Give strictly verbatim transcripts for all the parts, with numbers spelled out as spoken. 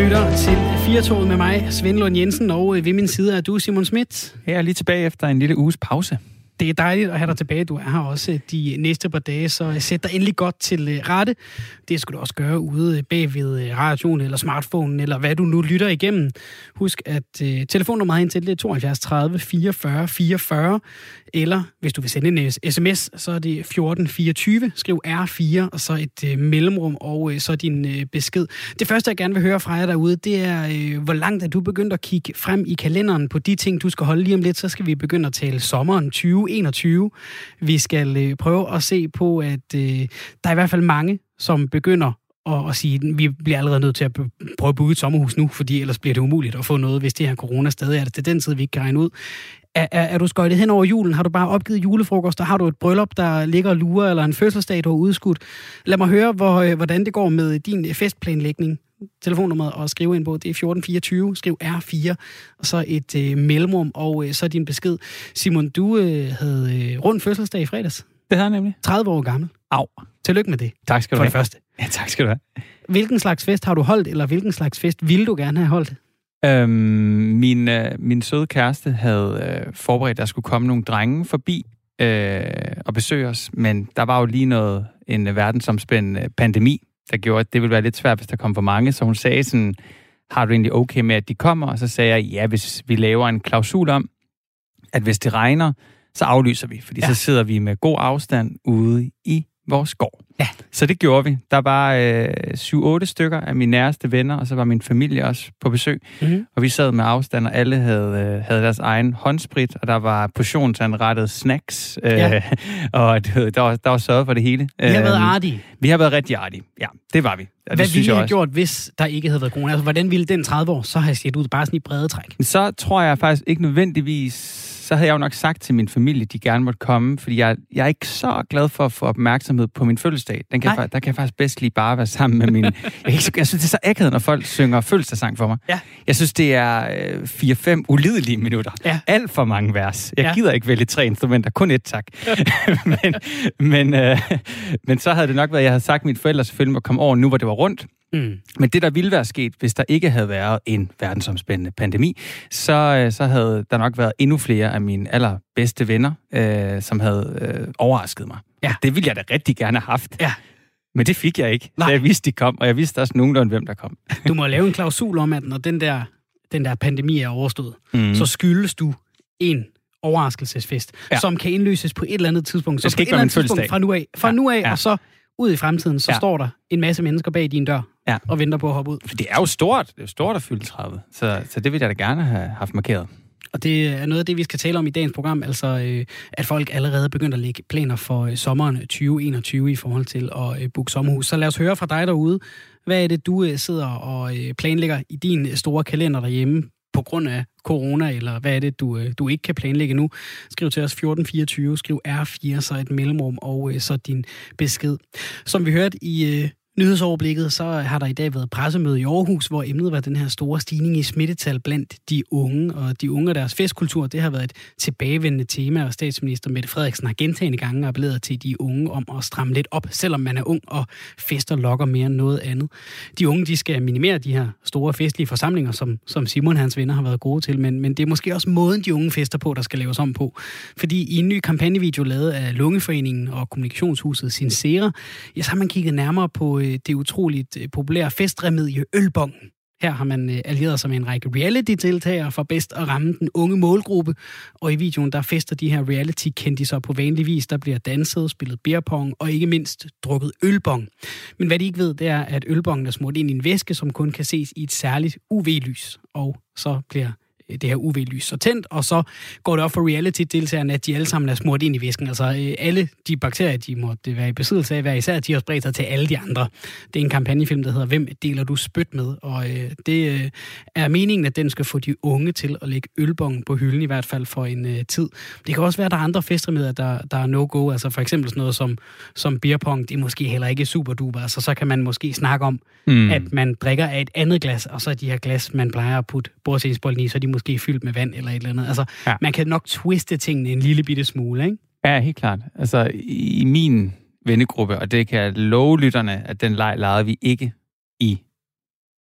lytter til Firtoget med mig, Svend Lund Jensen, og ved min side er du, Simon Schmidt. Jeg er lige tilbage efter en lille uges pause. Det er dejligt at have dig tilbage. Du er her også de næste par dage, så sæt dig endelig godt til rette. Det skal du også gøre ude bag ved radioen eller smartphonen, eller hvad du nu lytter igennem. Husk, at uh, telefonnummeret hen til det er tooghalvfjerds tredive fireogfyrre fireogfyrre, eller hvis du vil sende en sms, så er det fjorten fireogtyve. Skriv R fire, og så et uh, mellemrum, og uh, så din uh, besked. Det første, jeg gerne vil høre fra jer derude, det er, uh, hvor langt er du begyndt at kigge frem i kalenderen på de ting, du skal holde lige om lidt. Så skal vi begynde at tale sommeren tyve enogtyve. Vi skal øh, prøve at se på, at øh, der er i hvert fald mange, som begynder at, at sige, at vi bliver allerede nødt til at prøve at booke et sommerhus nu, fordi ellers bliver det umuligt at få noget, hvis det her corona stadig er det til den tid, vi ikke kan regne ud. Er, er, er du skøjtet hen over julen? Har du bare opgivet julefrokost? Har du et bryllup, der ligger og lurer, eller en fødselsdag, du har udskudt? Lad mig høre, hvor, hvordan det går med din festplanlægning. Telefonnummeret og skrive ind på, det er fjorten fireogtyve, skriv R fire, og så et øh, mellemrum, og øh, så din besked. Simon, du øh, havde øh, rundt fødselsdag i fredags. Det havde jeg nemlig. tredive år gammel. Au. Tillykke med det. Tak skal du for have. det første. Ja, tak skal du have. Hvilken slags fest har du holdt, eller hvilken slags fest ville du gerne have holdt? Øhm, min, øh, min søde kæreste havde øh, forberedt, at der skulle komme nogle drenge forbi øh, og besøge os, men der var jo lige noget, en øh, verdensomspændende pandemi, der gjorde, at det ville være lidt svært, hvis der kom for mange. Så hun sagde sådan, har du egentlig okay med, at de kommer? Og så sagde jeg, ja, hvis vi laver en klausul om, at hvis det regner, så aflyser vi. Fordi ja. Så sidder vi med god afstand ude i vores skov. Ja. Så det gjorde vi. Der var øh, syv otte stykker af mine næreste venner, og så var min familie også på besøg. Mm-hmm. Og vi sad med afstand, og alle havde, øh, havde deres egen håndsprit, og der var portionsanrettede snacks, øh, ja. og det, der, var, der var sørget for det hele. Vi har været artige. Vi har været rigtig artige. Ja, det var vi. Og hvad det ville I have gjort, hvis der ikke havde været corona? Altså, hvordan ville den tredive år så have set ud, bare sådan i brede træk? Så tror jeg faktisk ikke nødvendigvis. Så havde jeg jo nok sagt til min familie, de gerne måtte komme, fordi jeg, jeg er ikke så glad for at få opmærksomhed på min fødselsdag. Den kan, der kan jeg faktisk bedst lige bare være sammen med min... Jeg, ikke så, jeg synes, det er så akavet, når folk synger fødselsdagssang for mig. Ja. Jeg synes, det er øh, fire fem ulidelige minutter. Ja. Alt for mange vers. Jeg ja. gider ikke vælge tre instrumenter, kun et tak. men, men, øh, men så havde det nok været, at jeg havde sagt mine forældre selvfølgelig at komme over nu, hvor det var rundt. Mm. Men det, der ville være sket, hvis der ikke havde været en verdensomspændende pandemi, så, så havde der nok været endnu flere af mine allerbedste venner, øh, som havde øh, overrasket mig. Ja. Det ville jeg da rigtig gerne have haft. Ja. Men det fik jeg ikke. Nej. Så jeg vidste, de kom, og jeg vidste også nogenlunde, hvem der kom. Du må lave en klausul om, at når den der, den der pandemi er overstået, mm. så skyldes du en overraskelsesfest, ja. som kan indløses på et eller andet tidspunkt. Så det skal på ikke være min fødselsdag. Fra nu af, fra ja. nu af ja. og så ud i fremtiden, så ja. står der en masse mennesker bag din dør ja. og venter på at hoppe ud. For det er jo stort. Det er jo stort at fylde tredive. Så, så det ville jeg da gerne have haft markeret. Og det er noget af det, vi skal tale om i dagens program, altså øh, at folk allerede begynder at lægge planer for øh, sommeren tyve enogtyve i forhold til at øh, booke sommerhus. Så lad os høre fra dig derude. Hvad er det, du øh, sidder og øh, planlægger i din store kalender derhjemme på grund af corona, eller hvad er det, du, øh, du ikke kan planlægge nu? Skriv til os fjorten fireogtyve, skriv R fire, så et mellemrum, og øh, så din besked. Som vi hørte i... Øh, nyhedsoverblikket, så har der i dag været pressemøde i Aarhus, hvor emnet var den her store stigning i smittetal blandt de unge, og de unge og deres festkultur, det har været et tilbagevendende tema, og statsminister Mette Frederiksen har gentagne gange appelleret til de unge om at stramme lidt op, selvom man er ung og fester lokker mere end noget andet. De unge, de skal minimere de her store festlige forsamlinger, som, som Simon og hans venner har været gode til, men, men det er måske også måden, de unge fester på, der skal laves om på. Fordi i en ny kampagnevideo lavet af Lungeforeningen og kommunikationshuset Sincera, ja, så har man kigget nærmere på det utroligt populære festremedie ølbong. Her har man allieret sig med en række reality-deltagere for bedst at ramme den unge målgruppe, og i videoen der fester de her reality-kendiser på vanlig vis. Der bliver danset, spillet beerpong og ikke mindst drukket ølbong. Men hvad de ikke ved, det er, at ølbongen er smurt ind i en væske, som kun kan ses i et særligt U V-lys, og så bliver det her U V-lys så tændt, og så går det op for reality-deltagerne, at de alle sammen er smurt ind i væsken. Altså øh, alle de bakterier, de måtte være i besiddelse af hver især, de har spredt sig til alle de andre. Det er en kampagnefilm, der hedder Hvem deler du spyt med? Og øh, det øh, er meningen, at den skal få de unge til at lægge ølbong på hylden, i hvert fald for en øh, tid. Det kan også være, at der er andre festremedier, der, der er no-go. Altså for eksempel sådan noget som, som beerpong, det er måske heller ikke super duper. Altså så kan man måske snakke om, mm. at man drikker af et andet glas, og så er de her glas, man plejer at putte bordstensbolden i, så er de måske fyldt med vand eller et eller andet. Altså, ja. Man kan nok twiste tingene en lille bitte smule, ikke? Ja, helt klart. Altså, i min vennegruppe, og det kan jeg love lytterne, at den leg legede vi ikke i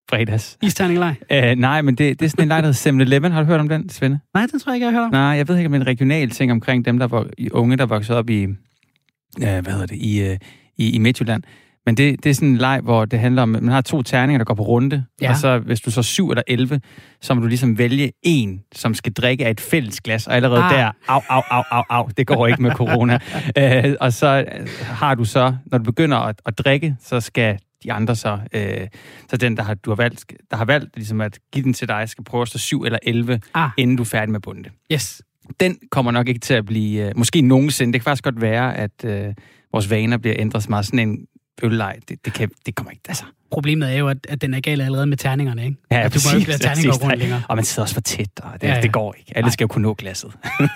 fredags. Isterningeleg? Uh, nej, men det, det er sådan en leg, der hedder seven eleven. Har du hørt om den, Svende? Nej, den tror jeg ikke, jeg har hørt om. Nej, jeg ved ikke om en regional ting omkring dem, der var unge, der voksede op i, uh, hvad hedder det, i, uh, i, i Midtjylland. Men det, det er sådan en leg, hvor det handler om, man har to terninger, der går på runde, ja. Og så hvis du så syv eller elleve, så må du ligesom vælge en, som skal drikke af et fælles glas, og allerede ah. der, au, au, au, au, au, det går ikke med corona. uh, og så har du så, når du begynder at, at drikke, så skal de andre så, øh, så den, der har, du har valgt, der har valgt ligesom at give den til dig, skal prøve at stå syv eller elleve, ah. inden du er færdig med bundet. Yes. Den kommer nok ikke til at blive, øh, måske nogensinde, det kan faktisk godt være, at øh, vores vaner bliver ændret så meget. Sådan en ølleg, det, det, kan, det kommer ikke, altså. Problemet er jo, at, at den er gal allerede med terningerne, ikke? Ja, at du må jo ikke lade terninger rundt længere. Og man sidder også for tæt, og det, ja, ja. det går ikke. Alle skal jo kunne nå glasset.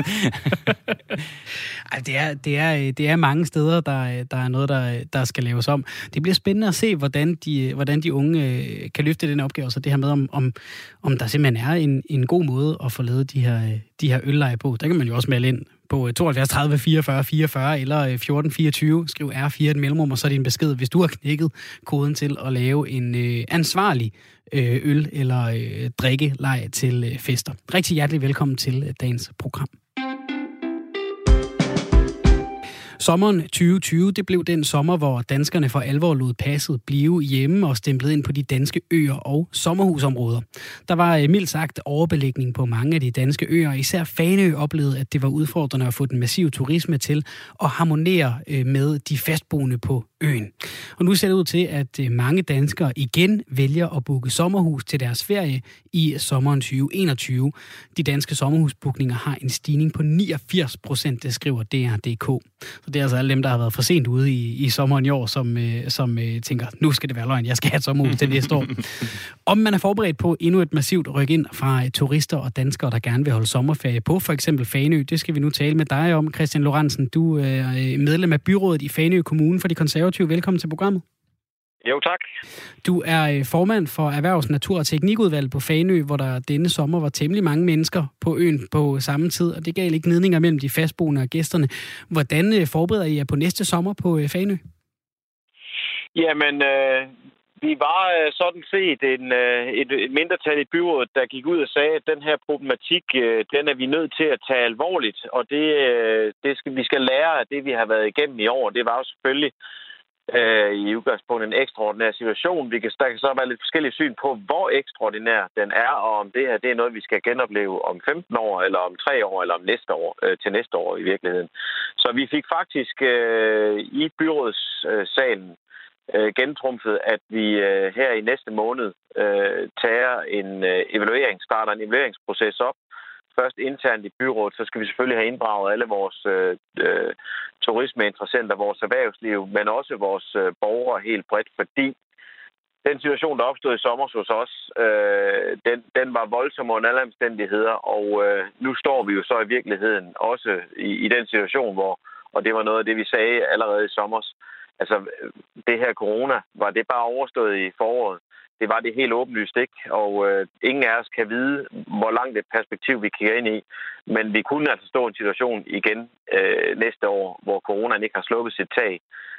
Ej, det, er, det, er, det er mange steder, der, der er noget, der, der skal laves om. Det bliver spændende at se, hvordan de, hvordan de unge kan løfte den opgave. Så det her med, om, om, om der simpelthen er en, en god måde at få lavet de her, de her ølleje på. Der kan man jo også melde ind på tooghalvfjerds tredive fireogfyrre fireogfyrre eller fjorten fireogtyve. Skriv R fire et mellemrum, og så er det en besked, hvis du har knækket koden til at lave en øh, ansvarlig øh, øl- eller øh, drikkelej til øh, fester. Rigtig hjertelig velkommen til øh, dagens program. Sommeren tyve tyve, det blev den sommer, hvor danskerne for alvor lod passet blive hjemme og stemplede ind på de danske øer og sommerhusområder. Der var mildt sagt overbelægning på mange af de danske øer, især Fanø oplevede, at det var udfordrende at få den massive turisme til at harmonere med de fastboende på øen. Og nu ser det ud til, at mange danskere igen vælger at booke sommerhus til deres ferie i sommeren tyve enogtyve. De danske sommerhusbookninger har en stigning på niogfirs procent, det skriver D R punktum D K. Så det er altså alle dem, der har været for sent ude i, i sommeren i år, som, øh, som øh, tænker, nu skal det være løgn, jeg skal have et sommerhus til næste år. Om man er forberedt på endnu et massivt ryk ind fra øh, turister og danskere, der gerne vil holde sommerferie på, for eksempel Fanø, det skal vi nu tale med dig om. Christian Lorentzen, du er øh, medlem af byrådet i Fanø Kommune for de konservative. Velkommen til programmet. Jo, tak. Du er formand for Erhvervs-, Natur- og Teknikudvalget på Fanø, hvor der denne sommer var temmelig mange mennesker på øen på samme tid, og det gav lidt gnidninger mellem de fastboende og gæsterne. Hvordan forbereder I jer på næste sommer på Fanø? Jamen, øh, vi var øh, sådan set en, øh, et, et mindretal i byrådet, der gik ud og sagde, at den her problematik, øh, den er vi nødt til at tage alvorligt, og det, øh, det skal, vi skal lære af det, vi har været igennem i år. Det var jo selvfølgelig i udgangspunkt en ekstraordinær situation. Vi kan, der kan så være lidt forskellige syn på, hvor ekstraordinær den er, og om det her det er noget, vi skal genopleve om femten år, eller om tre år, eller om næste år, øh, til næste år i virkeligheden. Så vi fik faktisk øh, i byrådssalen øh, gentrumfet, at vi øh, her i næste måned øh, tager en øh, evaluering, starter en evalueringsproces op. Først internt i byrådet, så skal vi selvfølgelig have inddraget alle vores øh, øh, turismeinteressenter, vores erhvervsliv, men også vores øh, borgere helt bredt, fordi den situation, der opstod i sommer hos os, øh, den, den var voldsom under alle omstændigheder, og øh, nu står vi jo så i virkeligheden også i, i den situation, hvor, og det var noget af det, vi sagde allerede i sommer, altså det her corona, var det bare overstået i foråret? Det var det helt åbenlyst ikke, og øh, ingen af os kan vide, hvor langt et perspektiv vi kigger ind i. Men vi kunne altså stå i en situation igen øh, næste år, hvor coronaen ikke har sluppet sit tag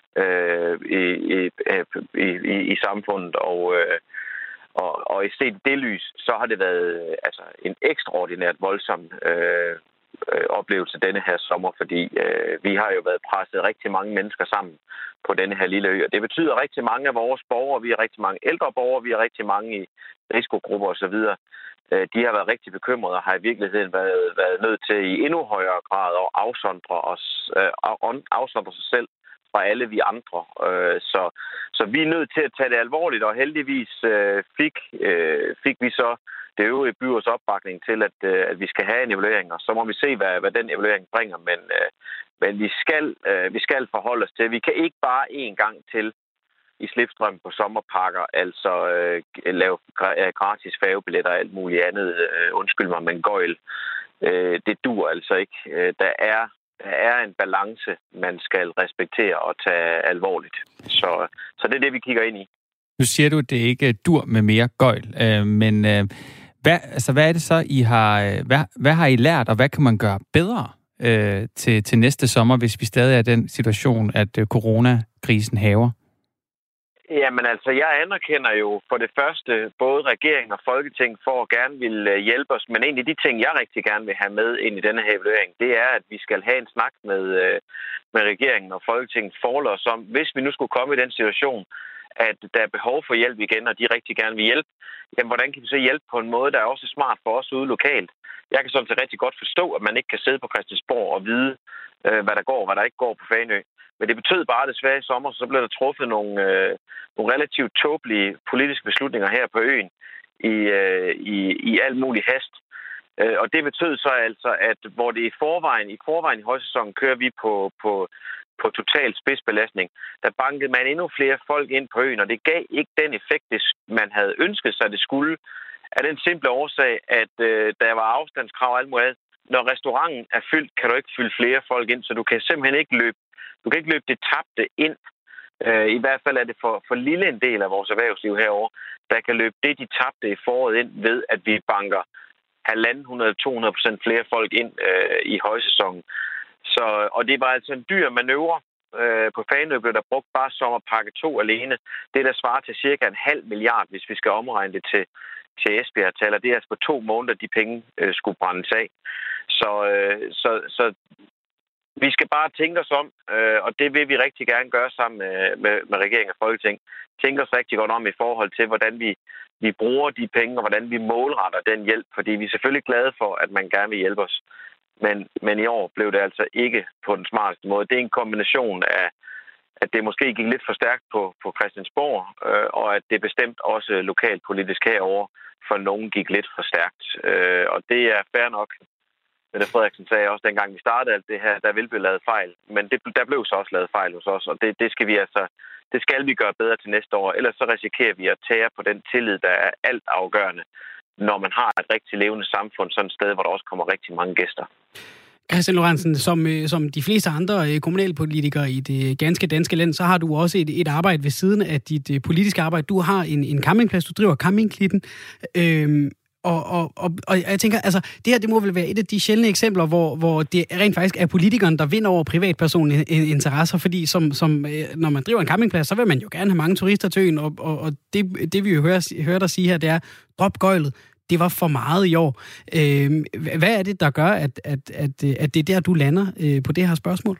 øh, i, i, i, i, i samfundet. Og, øh, og, og i set det lys, så har det været altså, en ekstraordinært voldsom øh, oplevelse denne her sommer, fordi øh, vi har jo været presset rigtig mange mennesker sammen på denne her lille ø. Og det betyder rigtig mange af vores borgere, vi har rigtig mange ældre borgere, vi har rigtig mange i risikogrupper osv. Øh, de har været rigtig bekymrede og har i virkeligheden været, været nødt til i endnu højere grad at afsondre, os, øh, afsondre sig selv fra alle vi andre. Øh, så, så vi er nødt til at tage det alvorligt, og heldigvis øh, fik, øh, fik vi så det øvrige byråds opbakning til, at, at vi skal have en evaluering, og så må vi se, hvad, hvad den evaluering bringer, men, øh, men vi, skal, øh, vi skal forholde os til. Vi kan ikke bare en gang til i slipstrøm på sommerparker, altså øh, lave gratis færgebilletter og alt muligt andet, øh, undskyld mig, men gøjl. Øh, det dur altså ikke. Øh, der er Der er en balance, man skal respektere og tage alvorligt. Så, så det er det, vi kigger ind i. Nu siger du, at det ikke dur med mere gøjl, øh, men øh, hvad, altså, hvad er det så, I har, hvad, hvad har I lært, og hvad kan man gøre bedre øh, til, til næste sommer, hvis vi stadig er i den situation, at øh, coronakrisen haver? Jamen altså, jeg anerkender jo for det første både regering og folketing for at gerne vil hjælpe os, men en af de ting, jeg rigtig gerne vil have med ind i denne her evaluering, det er, at vi skal have en snak med, med regeringen og folketinget forlods om, hvis vi nu skulle komme i den situation, at der er behov for hjælp igen, og de rigtig gerne vil hjælpe, jamen hvordan kan vi så hjælpe på en måde, der er også smart for os ude lokalt? Jeg kan sådan set rigtig godt forstå, at man ikke kan sidde på Christiansborg og vide, hvad der går og hvad der ikke går på Fanø. Men det betød bare desværre i sommer, så blev der truffet nogle, øh, nogle relativt tåbelige politiske beslutninger her på øen i, øh, i, i al mulig hast. Øh, og det betød så altså, at hvor det i forvejen, i forvejen i højsæsonen kører vi på, på, på total spidsbelastning, der bankede man endnu flere folk ind på øen, og det gav ikke den effekt, det, man havde ønsket sig, det skulle. Af den simple årsag, at øh, der var afstandskrav og alt muligt. Når restauranten er fyldt, kan du ikke fylde flere folk ind, så du kan simpelthen ikke løbe Du kan ikke løbe det tabte ind. Uh, I hvert fald er det for, for lille en del af vores erhvervsliv herovre, der kan løbe det, de tabte i foråret ind ved, at vi banker halvanden hundrede til to hundrede procent flere folk ind uh, i højsæsonen. Så, og det var altså en dyr manøvre. Uh, på Fanø blev der brugt bare sommerpakke to alene. Det, der svarer til cirka en halv milliard, hvis vi skal omregne det til, til Esbjerg-taler. Det er altså på to måneder, de penge uh, skulle brændes af. Så, uh, så, så vi skal bare tænke os om, øh, og det vil vi rigtig gerne gøre sammen med, med, med regering og folketing. Tænke os rigtig godt om i forhold til, hvordan vi, vi bruger de penge, og hvordan vi målretter den hjælp. Fordi vi er selvfølgelig glade for, at man gerne vil hjælpe os. Men, men i år blev det altså ikke på den smarteste måde. Det er en kombination af, at det måske gik lidt for stærkt på, på Christiansborg, øh, og at det bestemt også lokalpolitisk herovre for nogen gik lidt for stærkt. Øh, og det er fair nok. Mette Frederiksen sagde også, dengang vi startede alt det her, der vil blive lavet fejl. Men det, der blev så også lavet fejl hos os, og det, det skal vi altså, det skal vi gøre bedre til næste år. Ellers så risikerer vi at tære på den tillid, der er alt afgørende, når man har et rigtig levende samfund, sådan et sted, hvor der også kommer rigtig mange gæster. Christian Lorentzen, som, som de fleste andre kommunalpolitikere i det ganske danske land, så har du også et, et arbejde ved siden af dit politiske arbejde. Du har en, en campingplads, du driver Campingklitten. Øhm, Og, og, og, og jeg tænker, altså, det her, det må vel være et af de sjældne eksempler, hvor, hvor det rent faktisk er politikeren, der vinder over privatpersonlige interesser, fordi som, som, når man driver en campingplads, så vil man jo gerne have mange turister til øen, og, og, og det, det vi jo hører, hører dig sige her, det er, drop gøjlet, det var for meget i år. Øh, hvad er det, der gør, at, at, at, at det er der, du lander øh, på det her spørgsmål?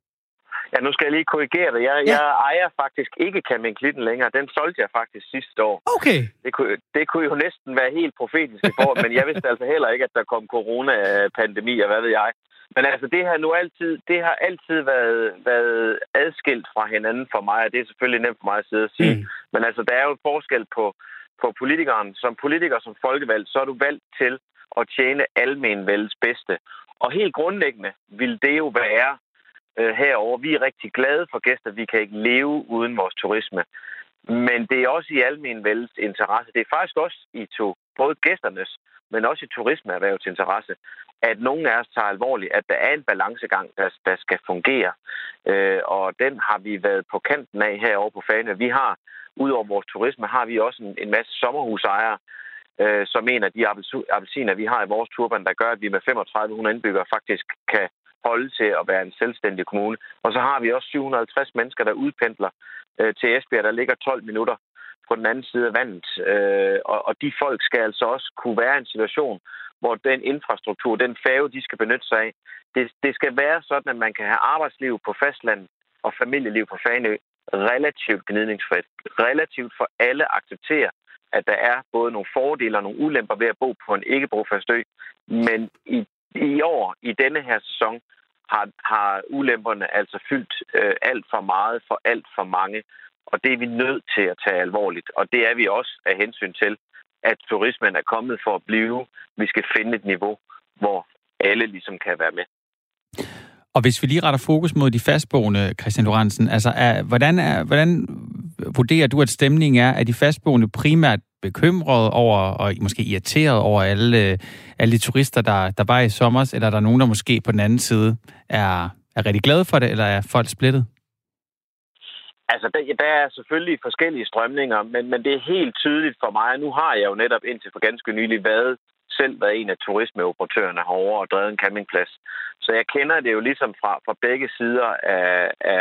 Ja, nu skal jeg lige korrigere det. Jeg, ja. jeg ejer faktisk ikke Campingklitten længere. Den solgte jeg faktisk sidste år. Okay. Det kunne, det kunne jo næsten være helt profetisk i forhold, men jeg vidste altså heller ikke, at der kom coronapandemi, og hvad ved jeg. Men altså, det har nu altid, det har altid været, været adskilt fra hinanden for mig, og det er selvfølgelig nemt for mig at sidde og sige. Mm. Men altså, der er jo en forskel på, på politikeren. Som politiker, som folkevalgt, så er du valgt til at tjene almenvældets bedste. Og helt grundlæggende vil det jo være herover. Vi er rigtig glade for gæster. Vi kan ikke leve uden vores turisme. Men det er også i almenvældets interesse. Det er faktisk også i to, både gæsternes, men også i turismeerhvervets interesse, at nogen af os tager alvorligt, at der er en balancegang, der, der skal fungere. Øh, og den har vi været på kanten af herovre på Fanø. Vi har, udover vores turisme, har vi også en, en masse sommerhusejere, øh, som en af de appelsiner, vi har i vores turban, der gør, at vi med femogtredive hundrede indbyggere faktisk kan holde til at være en selvstændig kommune. Og så har vi også syv hundrede og halvtreds mennesker, der udpendler øh, til Esbjerg, der ligger tolv minutter på den anden side af vandet. Øh, og, og de folk skal altså også kunne være i en situation, hvor den infrastruktur, den færge, de skal benytte sig af, det, det skal være sådan, at man kan have arbejdsliv på fastlandet og familieliv på Fanø relativt gnidningsfrit. Relativt for alle accepterer, at der er både nogle fordele og nogle ulemper ved at bo på en ikke-brofast ø. Men i I år, i denne her sæson, har, har ulemperne altså fyldt øh, alt for meget for alt for mange. Og det er vi nødt til at tage alvorligt. Og det er vi også af hensyn til, at turismen er kommet for at blive. Vi skal finde et niveau, hvor alle ligesom kan være med. Og hvis vi lige retter fokus mod de fastboende, Christian Lorentzen, altså er, hvordan, er, hvordan vurderer du, at stemningen er? Er de fastboende primært bekymret over, og måske irriteret over alle, alle de turister, der, der var i sommer, eller er der nogen, der måske på den anden side er, er rigtig glade for det, eller er folk splittet? Altså, der, der er selvfølgelig forskellige strømninger, men, men det er helt tydeligt for mig, nu har jeg jo netop indtil for ganske nylig været selv været en af turismeoperatørerne herovre og drevet en campingplads. Så jeg kender det jo ligesom fra, fra begge sider af, af, af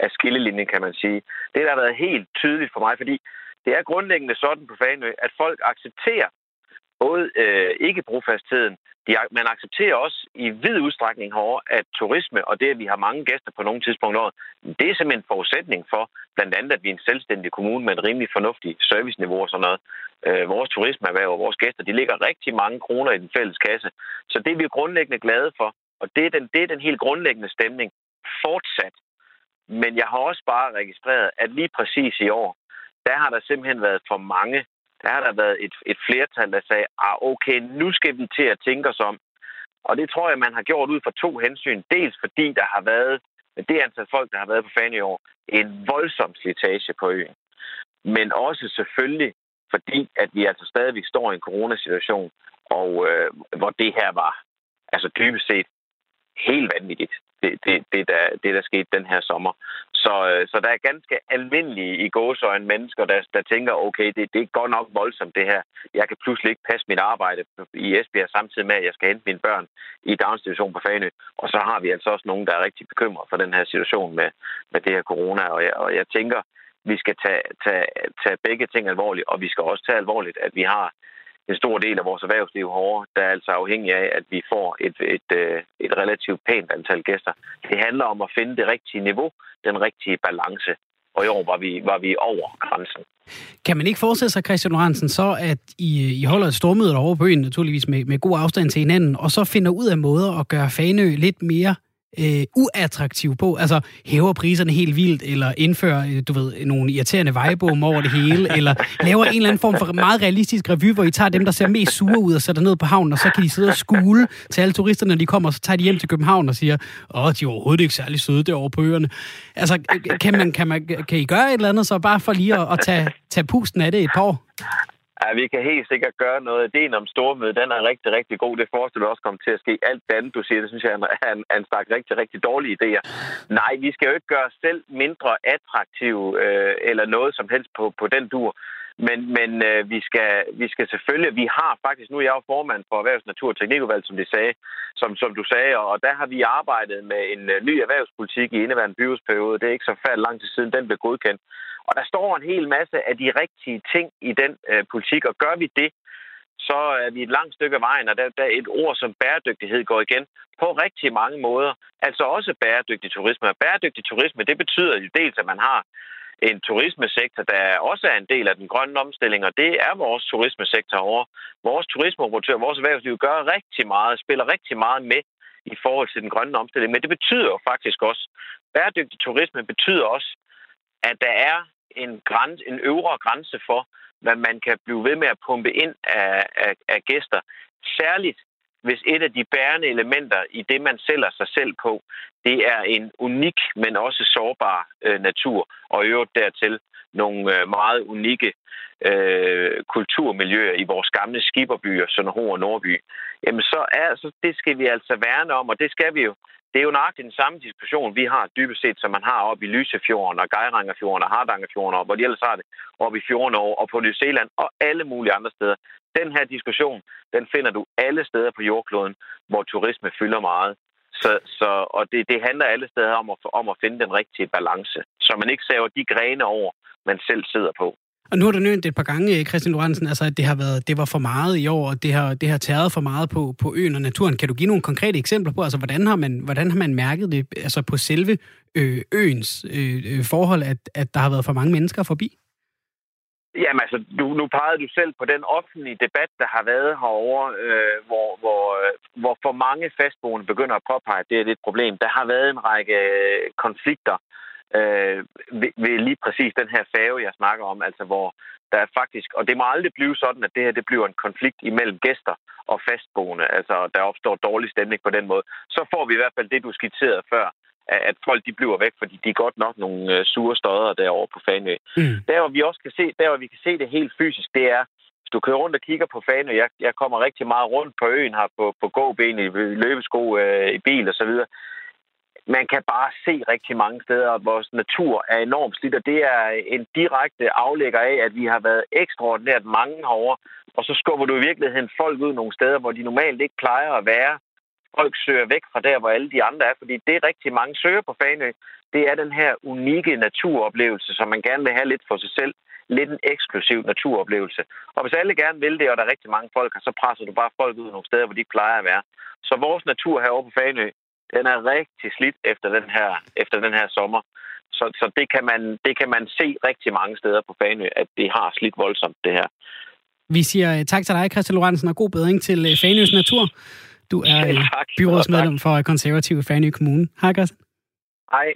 af skillelinjen, kan man sige. Det der har været helt tydeligt for mig, fordi det er grundlæggende sådan på Fanø, at folk accepterer både øh, ikke brofastheden, de, man accepterer også i vid udstrækning herovre, at turisme og det, at vi har mange gæster på nogle tidspunkter, det er simpelthen en forudsætning for, blandt andet, at vi er en selvstændig kommune med en rimelig fornuftig serviceniveau og sådan noget. Øh, vores turismeerhverv og vores gæster, de ligger rigtig mange kroner i den fælles kasse. Så det er vi grundlæggende glade for, og det er den, det er den helt grundlæggende stemning fortsat. Men jeg har også bare registreret, at lige præcis i år, der har der simpelthen været for mange. Der har der været et, et flertal, der sagde, ah, okay, nu skal vi til at tænke os om. Og det tror jeg, man har gjort ud fra to hensyn. Dels fordi der har været, med det antal folk, der har været på Fanø i år, en voldsom slitage på øen. Men også selvfølgelig, fordi at vi altså stadigvæk står i en coronasituation, og øh, hvor det her var altså dybest set helt vanvittigt. Det, det, det, der, det, der skete den her sommer. Så, så der er ganske almindelige i gåseøjne mennesker, der, der tænker, okay, det, det er godt nok voldsomt det her. Jeg kan pludselig ikke passe mit arbejde i Esbjerg, samtidig med, at jeg skal hente mine børn i daginstitution på Fanø. Og så har vi altså også nogen, der er rigtig bekymret for den her situation med, med det her corona. Og jeg, og jeg tænker, vi skal tage, tage, tage begge ting alvorligt, og vi skal også tage alvorligt, at vi har en stor del af vores erhvervsliv herovre, der er altså afhængig af, at vi får et, et, et, et relativt pænt antal gæster. Det handler om at finde det rigtige niveau, den rigtige balance. Og i år var vi, var vi over grænsen. Kan man ikke forestille sig, Christian Lorentzen, så at I, I holder et stormøde over på øen, naturligvis med, med god afstand til hinanden, og så finder ud af måder at gøre Fanø lidt mere øh, uattraktiv på, altså hæver priserne helt vildt, eller indfører, du ved, nogle irriterende vejbom over det hele, eller laver en eller anden form for meget realistisk revy, hvor I tager dem, der ser mest sure ud og sætter ned på havnen, og så kan de sidde og skule til alle turisterne, når de kommer, og så tager de hjem til København og siger, åh, de er overhovedet ikke særlig søde derovre på øerne. Altså, kan, man, kan, man, kan I gøre et eller andet, så bare for lige at, at tage, tage pusten af det et par år? Ja, vi kan helt sikkert gøre noget. Ideen om stormøde, den er rigtig, rigtig god. Det forestiller også kommer til at ske. Alt det andet, du siger, det synes jeg er en, en stak rigtig, rigtig dårlige idéer. Nej, vi skal jo ikke gøre os selv mindre attraktive øh, eller noget som helst på, på den dur. Men, men øh, vi, skal, vi skal selvfølgelig, vi har faktisk, nu er jeg jo formand for Erhvervs-, Natur- og Teknikudvalget, som, de sagde, som, som du sagde, og der har vi arbejdet med en uh, ny erhvervspolitik i indeværende byrådsperiode. Det er ikke så færdigt lang tid siden, den blev godkendt. Og der står en hel masse af de rigtige ting i den øh, politik, og gør vi det, så er vi et langt stykke af vejen, og der, der er et ord som bæredygtighed går igen på rigtig mange måder. Altså også bæredygtig turisme. Og bæredygtig turisme, det betyder jo dels, at man har en turismesektor, der også er en del af den grønne omstilling, og det er vores turismesektor over. Vores turismeoperatør, vores erhvervsliv gør rigtig meget, spiller rigtig meget med i forhold til den grønne omstilling. Men det betyder jo faktisk også, bæredygtig turisme betyder også, at der er en, grænse, en øvre grænse for, hvad man kan blive ved med at pumpe ind af, af, af gæster. Særligt, hvis et af de bærende elementer i det, man sælger sig selv på, det er en unik, men også sårbar øh, natur, og i øvrigt dertil nogle øh, meget unikke øh, kulturmiljøer i vores gamle skiberbyer, Sønderho og Nordby. Jamen så er så det skal vi altså værne om, og det skal vi jo. Det er jo nøjagtigt den samme diskussion, vi har dybest set, som man har oppe i Lysefjorden og Geirangerfjorden og Hardangerfjorden, og hvor de ellers har det oppe i fjordene og på New Zealand og alle mulige andre steder. Den her diskussion, den finder du alle steder på jordkloden, hvor turisme fylder meget. Så, så, og det, det handler alle steder om at, om at finde den rigtige balance, så man ikke saver de grene over, man selv sidder på. Og nu har du nævnt et par gange, Christian Lorentzen, altså at det har været, det var for meget i år, og det har, det har tæret for meget på, på øen og naturen. Kan du give nogle konkrete eksempler på, altså hvordan har man, hvordan har man mærket det, altså på selve øh, øens øh, forhold, at, at der har været for mange mennesker forbi? Jamen altså, du, nu pegede du selv på den offentlige debat, der har været herovre, øh, hvor, hvor, hvor for mange fastboende begynder at påpege, at det er et problem. Der har været en række konflikter øh, ved, ved lige præcis den her færge, jeg snakker om, altså hvor der er faktisk, og det må aldrig blive sådan, at det her det bliver en konflikt imellem gæster og fastboende, altså der opstår dårlig stemning på den måde. Så får vi i hvert fald det, du skitserede før, at folk de bliver væk, fordi de er godt nok nogle sure stodder derovre på Fanø. Mm. Der hvor vi også kan se, der hvor vi kan se det helt fysisk, det er, hvis du kører rundt og kigger på Fanø, jeg, jeg kommer rigtig meget rundt på øen her på, på gåben, i løbesko, øh, i bil og så videre. Man kan bare se rigtig mange steder, at vores natur er enormt slidt, og det er en direkte aflægger af, at vi har været ekstraordinært mange herovre, og så skubber du i virkeligheden folk ud nogle steder, hvor de normalt ikke plejer at være, folk søger væk fra der, hvor alle de andre er. Fordi det er rigtig mange søger på Fanø. Det er den her unikke naturoplevelse, som man gerne vil have lidt for sig selv. Lidt en eksklusiv naturoplevelse. Og hvis alle gerne vil det, og der er rigtig mange folk, så presser du bare folk ud nogle steder, hvor de plejer at være. Så vores natur herovre på Fanø, den er rigtig slidt efter den her, efter den her sommer. Så, så det, kan man, det kan man se rigtig mange steder på Fanø, at det har slidt voldsomt, det her. Vi siger tak til dig, Christian Lorentzen, og god bedring til Fanøs Natur. Du er ja, byrådsmedlem for Konservative Fanø Kommune. Hej, Christian. Hej.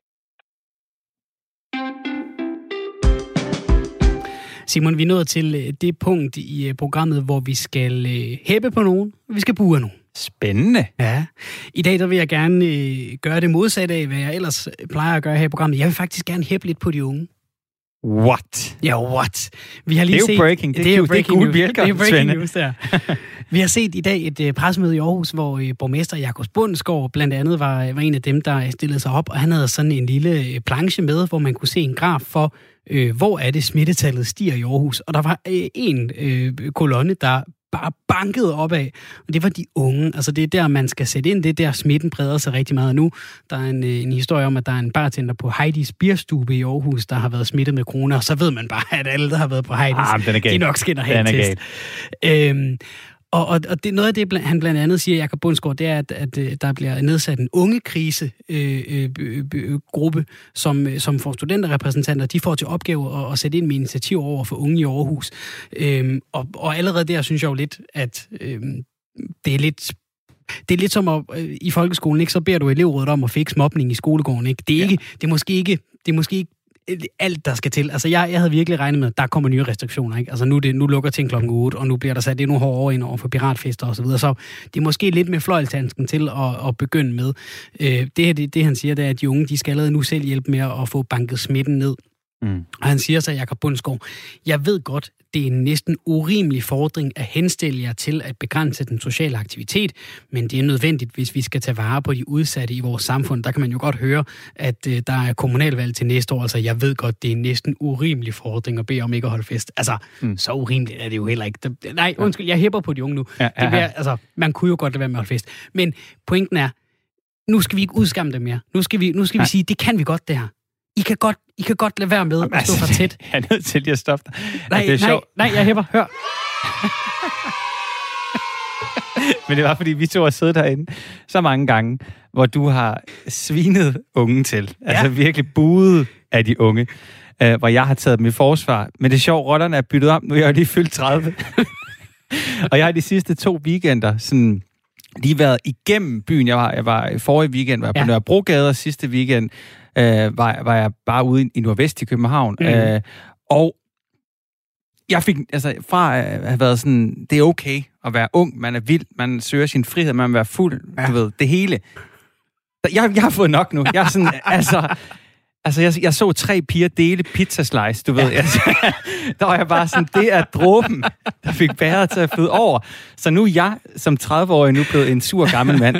Simon, vi er nået til det punkt i programmet, hvor vi skal hæppe på nogen, og vi skal bue nogen. Spændende. Ja. I dag der vil jeg gerne øh, gøre det modsatte af, hvad jeg ellers plejer at gøre her i programmet. Jeg vil faktisk gerne hæppe lidt på de unge. What? Ja, what? Vi har lige det er set, jo breaking. Det, det er jo breaking news. Det er, det er breaking Svende. News der. Vi har set i dag et uh, pressemøde i Aarhus, hvor uh, borgmester Jakob Bundsgaard blandt andet var, var en af dem, der stillede sig op, og han havde sådan en lille uh, planche med, hvor man kunne se en graf for, uh, hvor er det smittetallet stiger i Aarhus. Og der var uh, en uh, kolonne, der bare bankede opad, og det var de unge. Altså det er der, man skal sætte ind. Det er der, smitten breder sig rigtig meget nu. Der er en, en historie om, at der er en bartender på Heidis Bierstube i Aarhus, der har været smittet med corona, og så ved man bare, at alle, der har været på Heidis, ah, de nok skal have en test. Øhm, og, og, og det, noget af det, han blandt andet siger, Jakob Bundsgaard, det er, at, at der bliver nedsat en ungekrisegruppe, øh, øh, som, som får studenterrepræsentanter. De får til opgave at, at sætte ind med initiativer over for unge i Aarhus. Øhm, og, og allerede der synes jeg jo lidt, at øhm, det er lidt... Det er lidt som at, øh, i folkeskolen, ikke? Så beder du elevrådet om at fikse mobning i skolegården, ikke? Det er, ikke, det er måske ikke... Det er måske ikke alt, der skal til. Altså, jeg, jeg havde virkelig regnet med, at der kommer nye restriktioner, ikke? Altså, nu, det, nu lukker ting klokken otte, og nu bliver der sat endnu hårdere ind over for piratfester og så videre. Så det er måske lidt med fløjlshandsken til at, at begynde med. Øh, det, det, det, han siger, det er, at de unge, de skal allerede nu selv hjælpe med at få banket smitten ned. Mm. Og han siger så, Jakob Bundsgaard, jeg ved godt, det er en næsten urimelig fordring at henstille jer til at begrænse den sociale aktivitet, men det er nødvendigt, hvis vi skal tage vare på de udsatte i vores samfund. Der kan man jo godt høre, at øh, der er kommunalvalg til næste år, altså jeg ved godt, det er en næsten urimelig fordring at bede om ikke at holde fest. Altså, mm. så urimeligt er det jo heller ikke. Det, nej, undskyld, jeg hæpper på de unge nu. Ja, ja, ja. Det bliver, altså, man kunne jo godt lade være med at holde fest. Men pointen er, nu skal vi ikke udskamme dem mere. Nu skal vi, nu skal vi sige, det kan vi godt, det her. I kan godt, I kan godt lade være med at stå for tæt. Jeg er nødt til lige at stoppe dig. Nej, det er nej, nej, jeg hæpper. Hør. Men det var, fordi vi to har siddet herinde så mange gange, hvor du har svinet unge til. Ja. Altså virkelig buet af de unge. Uh, hvor jeg har taget dem i forsvar. Men det er sjovt, rollerne er byttet om. Nu er jeg jo lige fyldt tredive. Og jeg har de sidste to weekender sådan... lige været igennem byen. Jeg var, jeg var forrige weekend var jeg ja. på Nørrebrogade, og sidste weekend øh, var, var jeg bare ude i Nordvest i København. Mm. Øh, og jeg fik, altså fra at have været sådan, det er okay at være ung, man er vild, man søger sin frihed, man vil være fuld, ja. du ved, det hele. Jeg, jeg har fået nok nu. Jeg er sådan, altså... Altså, jeg, jeg så tre piger dele pizzaslice, du ved. Ja. Altså, der var jeg bare sådan, det er dråben, der fik bæret til at flyde over. Så nu er jeg som tredive-årig nu blevet en sur gammel mand.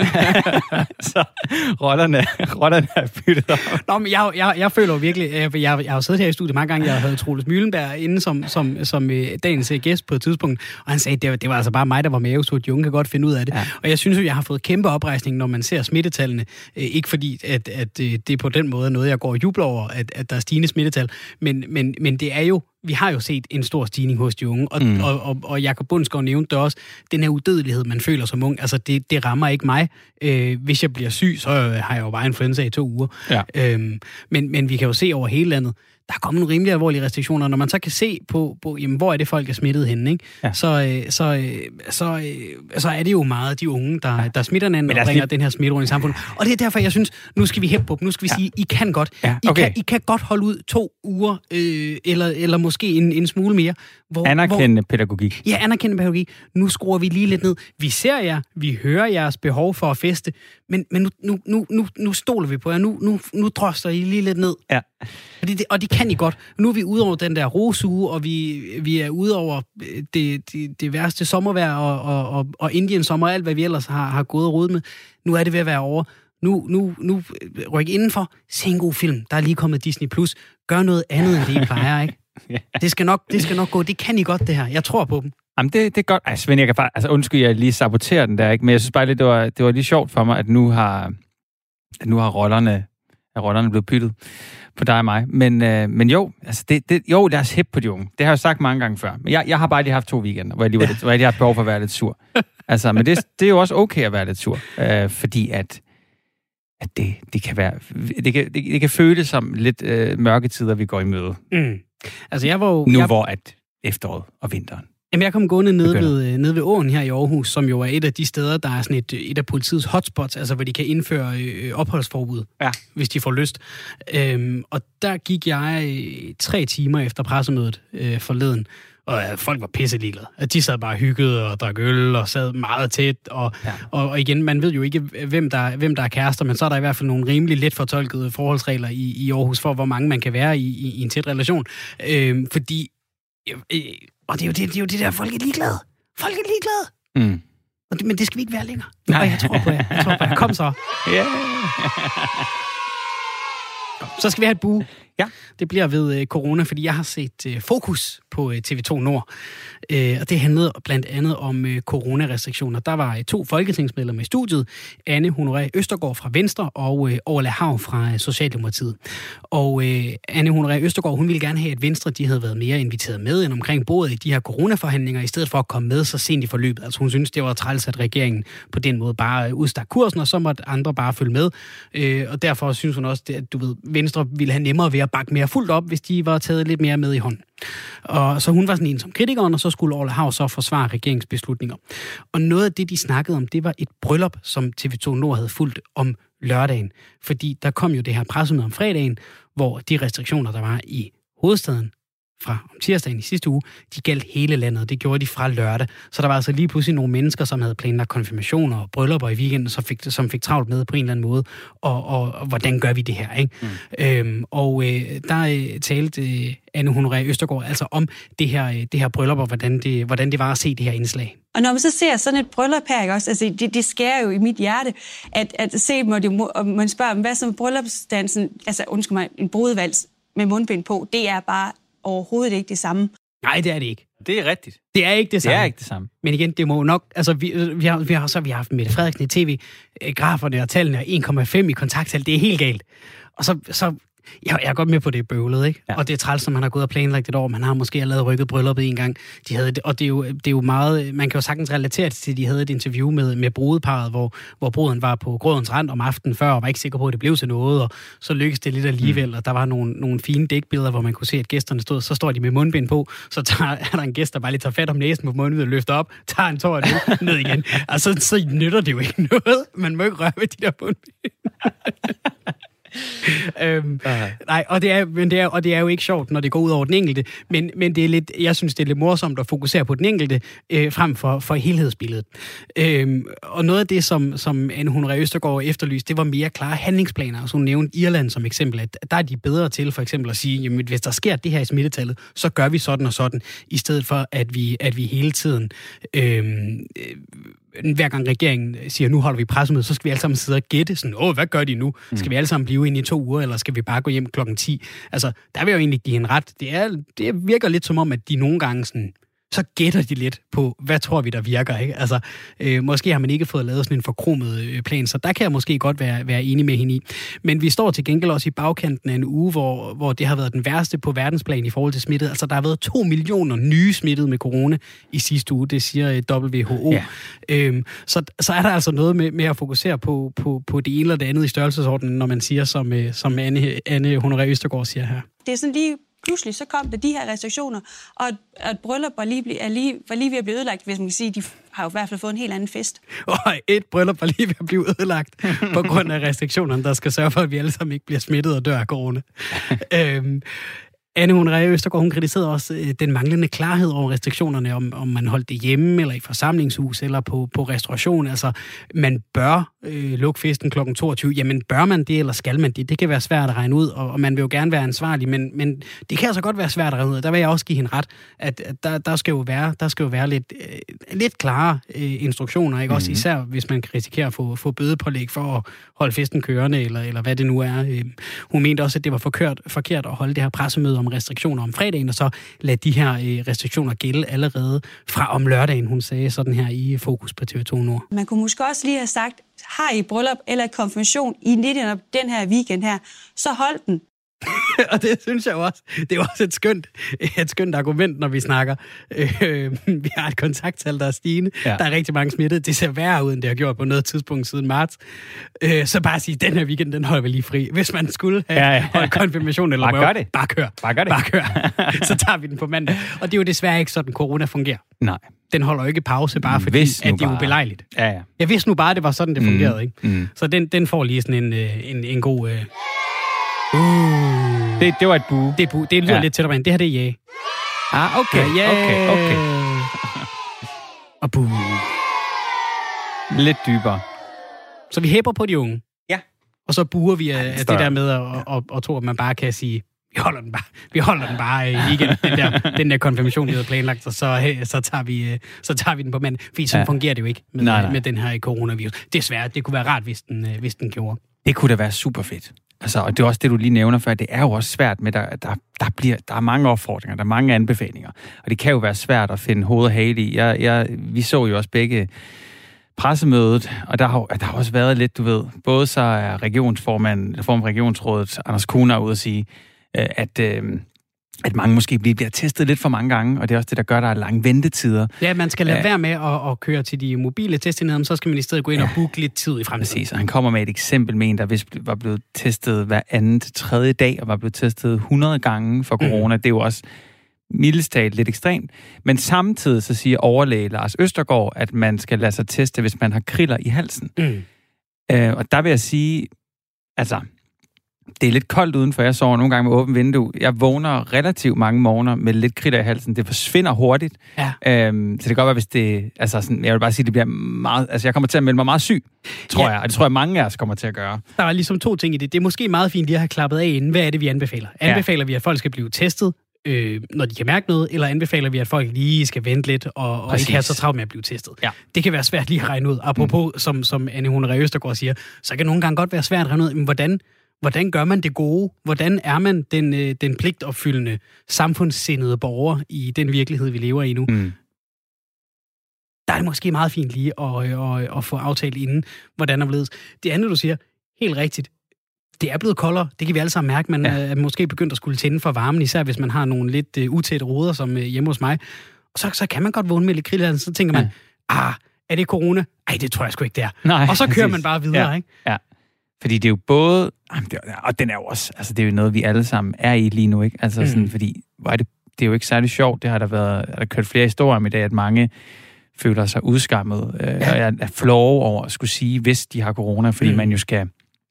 Så rollerne, rollerne er byttet op. Nå, men jeg, jeg, jeg føler jo virkelig, jeg, jeg, jeg har jo siddet her i studiet mange gange, jeg havde Troels Møllenberg inde som, som, som dagens gæst på et tidspunkt, og han sagde, det var, det var altså bare mig, der var med, så de unge kan godt finde ud af det. Ja. Og jeg synes jo, jeg har fået kæmpe oprejsning, når man ser smittetallene. Ikke fordi, at, at det er på den måde noget, jeg går jubler over, at, at der er stigende smittetal, men, men, men det er jo, vi har jo set en stor stigning hos de unge, og, mm. og, og, og Jakob Bundsgaard nævnte også, den her udødelighed, man føler som ung, altså det, det rammer ikke mig. Øh, hvis jeg bliver syg, så har jeg jo bare influenza i to uger. Ja. Øhm, men, men vi kan jo se over hele landet, der er kommet nogle rimelig alvorlige restriktioner, når man så kan se på, på jamen, hvor er det folk er smittet henne, ikke? Ja. Så, så, så, så er det jo meget de unge, der, der smitter hinanden og bringer lige... den her smitte rundt i samfundet. Og det er derfor, jeg synes, nu skal vi hæppe på dem. Nu skal vi ja. sige, I kan godt. Ja, okay. I, kan, I kan godt holde ud to uger, øh, eller, eller måske en, en smule mere. Hvor, anerkendende hvor, pædagogik. Ja, anerkendende pædagogik. Nu skruer vi lige lidt ned. Vi ser jer, vi hører jeres behov for at feste, men, men nu, nu, nu, nu, nu stoler vi på jer. Nu, nu, nu drøster I lige lidt ned. Ja. Og det, og det kan I godt. Nu er vi ude over den der rosuge, og vi, vi er ude over det, det, det værste sommervejr og, og, og, og Indiens sommer, alt hvad vi ellers har, har gået og rodet med. Nu er det ved at være over. Nu, nu, nu ryk indenfor. Se en god film. Der er lige kommet Disney plus. Gør noget andet, end det I plejer, ikke? Det skal nok, det skal nok gå. Det kan I godt, det her. Jeg tror på dem. Jamen, det, det er godt. Ej, Svend, jeg kan bare... Altså, undskyld, jeg lige saboterer den der, ikke? Men jeg synes bare lidt, det var, det var lige sjovt for mig, at nu har, at nu har rollerne, er rollerne blevet byttet på dig og mig. Men, øh, men jo, altså det, det, jo, lad os hæppe på de unge. Det har jeg sagt mange gange før. Men jeg, jeg har bare lige haft to weekender, hvor jeg lige, var lidt, hvor jeg lige har behov for at være lidt sur. Altså, men det, det er jo også okay at være lidt sur. Øh, fordi at, at det, det kan være... Det kan, det, det kan føles som lidt øh, mørke tider, vi går i møde. Mm. Altså, jeg var jo... Nu jeg... hvor at efteråret og vinteren. Jamen, jeg kom gående nede ved, nede ved åen her i Aarhus, som jo er et af de steder, der er sådan et, et af politiets hotspots, altså hvor de kan indføre øh, opholdsforbud, ja. Hvis de får lyst. Øhm, og der gik jeg øh, tre timer efter pressemødet øh, forleden, og øh, folk var pisse ligeglade. At de sad bare hyggede og drak øl og sad meget tæt. Og, ja. og, og igen, man ved jo ikke, hvem der, hvem der er kærester, men så er der i hvert fald nogle rimelig let fortolkede forholdsregler i, i Aarhus for, hvor mange man kan være i, i, i en tæt relation. Øhm, fordi... Øh, Og det er, jo det, det er jo det der, folk er ligeglade. Folk er ligeglade. Mm. Og det, men det skal vi ikke være længere. Nej, og jeg tror på jer. Jeg tror på jer. Kom så. Yeah. Så skal vi have et bue. Ja. Det bliver ved uh, corona, fordi jeg har set uh, Fokus på uh, T V to Nord. Uh, og det handlede blandt andet om uh, coronarestriktioner. Der var uh, to folketingsmedlemmer i studiet. Anne Honoré Østergaard fra Venstre og uh, Orla Hav fra uh, Socialdemokratiet. Og uh, Anne Honoré Østergaard, hun ville gerne have, at Venstre de havde været mere inviteret med end omkring bordet i de her coronaforhandlinger, i stedet for at komme med så sent i forløbet. Altså hun synes, det var træls, at regeringen på den måde bare udstak kursen, og så måtte andre bare følge med. Uh, og derfor synes hun også, at du ved, Venstre ville have nemmere ved at bakke mere fuldt op, hvis de var taget lidt mere med i hånden. Og så hun var sådan en som kritikeren, og så skulle Orla Hav så forsvare regeringsbeslutninger. Og noget af det, de snakkede om, det var et bryllup, som T V to Nord havde fulgt om lørdagen. Fordi der kom jo det her pressemøde om fredagen, hvor de restriktioner, der var i hovedstaden fra om tirsdagen i sidste uge, de galt hele landet. Det gjorde de fra lørdag. Så der var altså lige pludselig nogle mennesker, som havde planlagt konfirmationer og bryllupper i weekenden, som fik, som fik travlt med på en eller anden måde. Og, og, og hvordan gør vi det her, ikke? Mm. Øhm, og øh, der øh, talte øh, Anne Honoré Østergaard altså om det her, øh, det her bryllup, og hvordan det, hvordan det var at se det her indslag. Og når man så ser sådan et bryllup her, ikke også, altså det, det skærer jo i mit hjerte, at, at se, må det, og man spørger, hvad som bryllupsdansen, altså undskyld mig, en brudevals med mundbind på, det er bare overhovedet ikke det samme. Nej, det er det ikke. Det er rigtigt. Det er ikke det samme. Det er ikke det samme. Men igen, det må nok... Altså, vi, vi, har, vi har så vi har haft Mette Frederiksen i tv, graferne og tallene er en komma fem i kontakttal. Det er helt galt. Og så... så jeg, jeg er godt med på det bøvlet, ikke? Ja. Og det er træls, som man har gået og planlagt et år. Man har måske allerede rykket brylluppet en gang. De havde det, og det er, jo, det er jo meget... Man kan jo sagtens relatere til, at de havde et interview med, med brudeparret, hvor, hvor bruden var på grådens rand om aftenen før, og var ikke sikker på, at det blev til noget, og så lykkedes det lidt alligevel, mm. og der var nogle, nogle fine dækbilleder, hvor man kunne se, at gæsterne stod, så står de med mundbind på, så tager, er der en gæst, der bare lige tager fat om næsen på mundbind og løfter op, tager en tår og ned igen. Altså, så nytter det jo ikke noget. Man må ikke røre ved de der mundbind. øhm, nej, og det, er, men det er, og det er jo ikke sjovt, når det går ud over den enkelte, men, men det er lidt, jeg synes, det er lidt morsomt at fokusere på den enkelte, øh, frem for, for helhedsbilledet. Øhm, og noget af det, som, som Anne Honoré Østergaard efterlyste, det var mere klare handlingsplaner. Altså hun nævnte Irland som eksempel, at der er de bedre til for eksempel at sige, jamen hvis der sker det her i smittetallet, så gør vi sådan og sådan, i stedet for at vi, at vi hele tiden øhm, øh, hver gang regeringen siger, nu holder vi pressemøde, så skal vi alle sammen sidde og gætte sådan, åh, hvad gør de nu? Skal vi alle sammen blive inde i to uger, eller skal vi bare gå hjem klokken ti? Altså, der vil jeg jo egentlig give en ret. Det, er, det virker lidt som om, at de nogle gange sådan, så gætter de lidt på, hvad tror vi, der virker, ikke? Altså, øh, måske har man ikke fået lavet sådan en forkromet øh, plan, så der kan jeg måske godt være, være enig med hende i. Men vi står til gengæld også i bagkanten af en uge, hvor, hvor det har været den værste på verdensplan i forhold til smittet. Altså, der har været to millioner nye smittede med corona i sidste uge, det siger W H O. Ja. Øhm, så, så er der altså noget med, med at fokusere på, på, på det ene eller det andet i størrelsesordenen, når man siger, som, som Anne, Anne Honoré Østergaard siger her. Det er sådan lige... Pludselig så kom der de her restriktioner, og et bryllup var lige, er lige, var lige ved at blive ødelagt, hvis man kan sige, de har jo i hvert fald fået en helt anden fest. Og et bryllup var lige ved at blive ødelagt på grund af restriktionerne, der skal sørge for, at vi alle sammen ikke bliver smittet og dør af corona. øhm, Anne Honoré Østergaard, hun kritiserede også øh, den manglende klarhed over restriktionerne, om, om man holdt det hjemme, eller i forsamlingshus, eller på, på restauration. Altså, man bør øh, lukke festen klokken toogtyve. Jamen, bør man det, eller skal man det? Det kan være svært at regne ud, og, og man vil jo gerne være ansvarlig, men, men det kan altså godt være svært at regne ud. Der vil jeg også give hende ret, at, at der, der, skal jo være, der skal jo være lidt, øh, lidt klare øh, instruktioner, ikke? Mm-hmm. Også især, hvis man kan risikere at få, få bødepålæg for at holde festen kørende, eller, eller hvad det nu er. Øh, hun mente også, at det var forkert, forkert at holde det her pressemøde om restriktioner om fredagen, og så lade de her øh, restriktioner gælde allerede fra om lørdagen, hun sagde sådan her i Fokus på T V to Nord. Man kunne måske også lige have sagt, har I bryllup eller konfirmation i netop den her weekend her, så hold den. Og det synes jeg også, det er også et skønt, et skønt argument, når vi snakker. Øh, vi har et kontakttal, der er stigende. Ja. Der er rigtig mange smittede. Det ser værre ud, end det har gjort på noget tidspunkt siden marts. Øh, så bare sige, den her weekend, den holder vi lige fri. Hvis man skulle have ja, ja. holdt konfirmation eller bare, gør det. bare kør. Bare gør det. Bare kør. Så tager vi den på mandag. Og det er jo desværre ikke sådan, corona fungerer. Nej. Den holder jo ikke pause, bare fordi, at det er ubelejligt. Ja, ja. Jeg vidste nu bare, det var sådan, det fungerede. Mm. Ikke? Mm. Så den, den får lige sådan en, en, en god... Uh... Uh. Det, det var et bue. Det, bu- det lyder ja. lidt tættere ind. Det her, det er ja. Ah, okay. Ja, okay, okay. Og bue. Lidt dybere. Så vi hæpper på de unge. Ja. Og så buer vi af det der med at, at, at tro, at man bare kan sige, vi holder den bare, vi holder den bare igen, den der, den der konfirmation, vi havde planlagt, og så, så, tager vi, så tager vi den på mandag. Fordi sådan ja. fungerer det jo ikke med, nej, nej. med den her coronavirus. Desværre, det kunne være rart, hvis den, hvis den gjorde. Det kunne da være super fedt. Altså, og det er også det, du lige nævner før, det er jo også svært med, der, der, der, bliver, der er mange opfordringer, der er mange anbefalinger, og det kan jo være svært at finde hoved og hale i. Jeg, jeg, vi så jo også begge pressemødet, og der har, der har også været lidt, du ved, både så er regionsformand, form regionsrådet, Anders Kuhner, ude at sige, at, at mange måske bliver testet lidt for mange gange, og det er også det, der gør, der er lange ventetider. Ja, man skal lade ja. være med at, at køre til de mobile testenheder, så skal man i stedet gå ind ja. og booke lidt tid i fremtiden. Præcis, og han kommer med et eksempel med en, der vist var blevet testet hver anden til tredje dag, og var blevet testet hundrede gange for corona. Mm. Det er jo også mildest talt lidt ekstremt. Men samtidig så siger overlæge Lars Østergaard, at man skal lade sig teste, hvis man har kriller i halsen. Mm. Øh, og der vil jeg sige, altså... Det er lidt koldt udenfor. Jeg sover nogle gange med åbent vindue. Jeg vågner relativt mange morgener med lidt kriller i halsen. Det forsvinder hurtigt. Ja. Øhm, så det kan godt være, hvis det... Altså sådan, jeg vil bare sige, det bliver meget... Altså, jeg kommer til at melde mig meget syg, tror ja. jeg. Og det tror jeg, mange af os kommer til at gøre. Der er ligesom to ting i det. Det er måske meget fint lige at have klappet af inden. Hvad er det, vi anbefaler? Anbefaler ja. vi, at folk skal blive testet, øh, når de kan mærke noget? Eller anbefaler vi, at folk lige skal vente lidt og, og ikke have så travlt med at blive testet? Ja. Det kan være svært lige at regne ud. Apropos, mm. som, som Anne Honoré Østergaard siger, så kan det nogle gange godt være svært at regne ud, men hvordan... Hvordan gør man det gode? Hvordan er man den, den pligtopfyldende, samfundssindede borger i den virkelighed, vi lever i nu? Mm. Der er det måske meget fint lige at, at, at få aftalt inden, hvordan er det. Det andet, du siger, helt rigtigt, det er blevet koldere. Det kan vi alle sammen mærke. Man ja. er måske begyndt at skulle tænde for varmen, især hvis man har nogle lidt uh, utætte ruder, som uh, hjemme hos mig. Og så, så kan man godt vågne med lidt krill, så tænker man, ja. ah, er det corona? Ej, det tror jeg sgu ikke, det er. Nej, og så kører præcis. man bare videre, ja. ikke? Ja. Fordi det er jo både, og den er jo også, altså det er jo noget, vi alle sammen er i lige nu, ikke? Altså mm. sådan, fordi er det, det er jo ikke særlig sjovt, det har der været, der kørt flere historier om i dag, at mange føler sig udskammet, øh, ja. og er, er flove over at skulle sige, hvis de har corona, fordi mm. man jo skal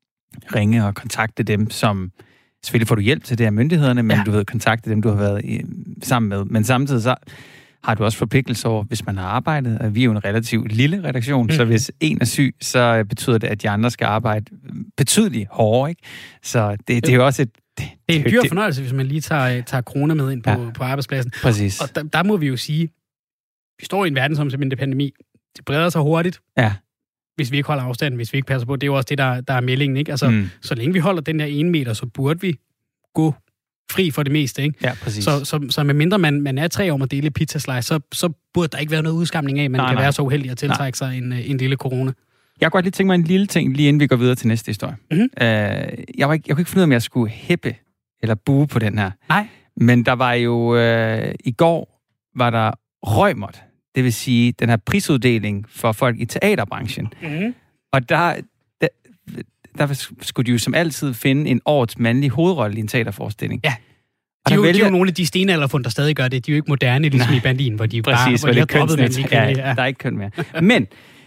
ringe og kontakte dem, som, selvfølgelig får du hjælp til det af myndighederne, men ja. du ved, kontakte dem, du har været i, sammen med. Men samtidig så har du også forpligtelse over, hvis man har arbejdet, og vi er jo en relativt lille redaktion, mm. så hvis en er syg, så betyder det, at de andre skal arbejde betydeligt hårdere, ikke? Så det, det er jo også et... Det, det er en dyr fornøjelse, hvis man lige tager, tager corona med ind på, ja. på arbejdspladsen. Præcis. Og der, der må vi jo sige, vi står i en verden som simpelthen pandemi. Det breder sig hurtigt. Ja. Hvis vi ikke holder afstanden, hvis vi ikke passer på. Det er jo også det, der, der er meldingen, ikke? Altså, mm. så længe vi holder den der ene meter, så burde vi gå fri for det meste, ikke? Ja, præcis. Så, så, så medmindre man, man er tre år med at dele pizzaslice, så, så burde der ikke være noget udskamning af, man nej, kan nej. være så uheldig at tiltrække nej. sig en, en lille corona. Jeg kunne godt lige tænke mig en lille ting, lige inden vi går videre til næste historie. Mm-hmm. Uh, jeg, var ikke, jeg kunne ikke finde ud af, om jeg skulle hæppe eller bue på den her. Nej. Men der var jo... Uh, I går var der Reumert, det vil sige den her prisuddeling for folk i teaterbranchen. Mm-hmm. Og der, der, der skulle de jo som altid finde en årets mandlig hovedrolle i en teaterforestilling. Ja. De er, jo, vælger... de er jo nogle af de stenalderfund, der stadig gør det. De er jo ikke moderne, ligesom Nej. i Berlin, hvor de Præcis, bare hvor de har droppet med ja, ja. Der er ikke køn mere. Men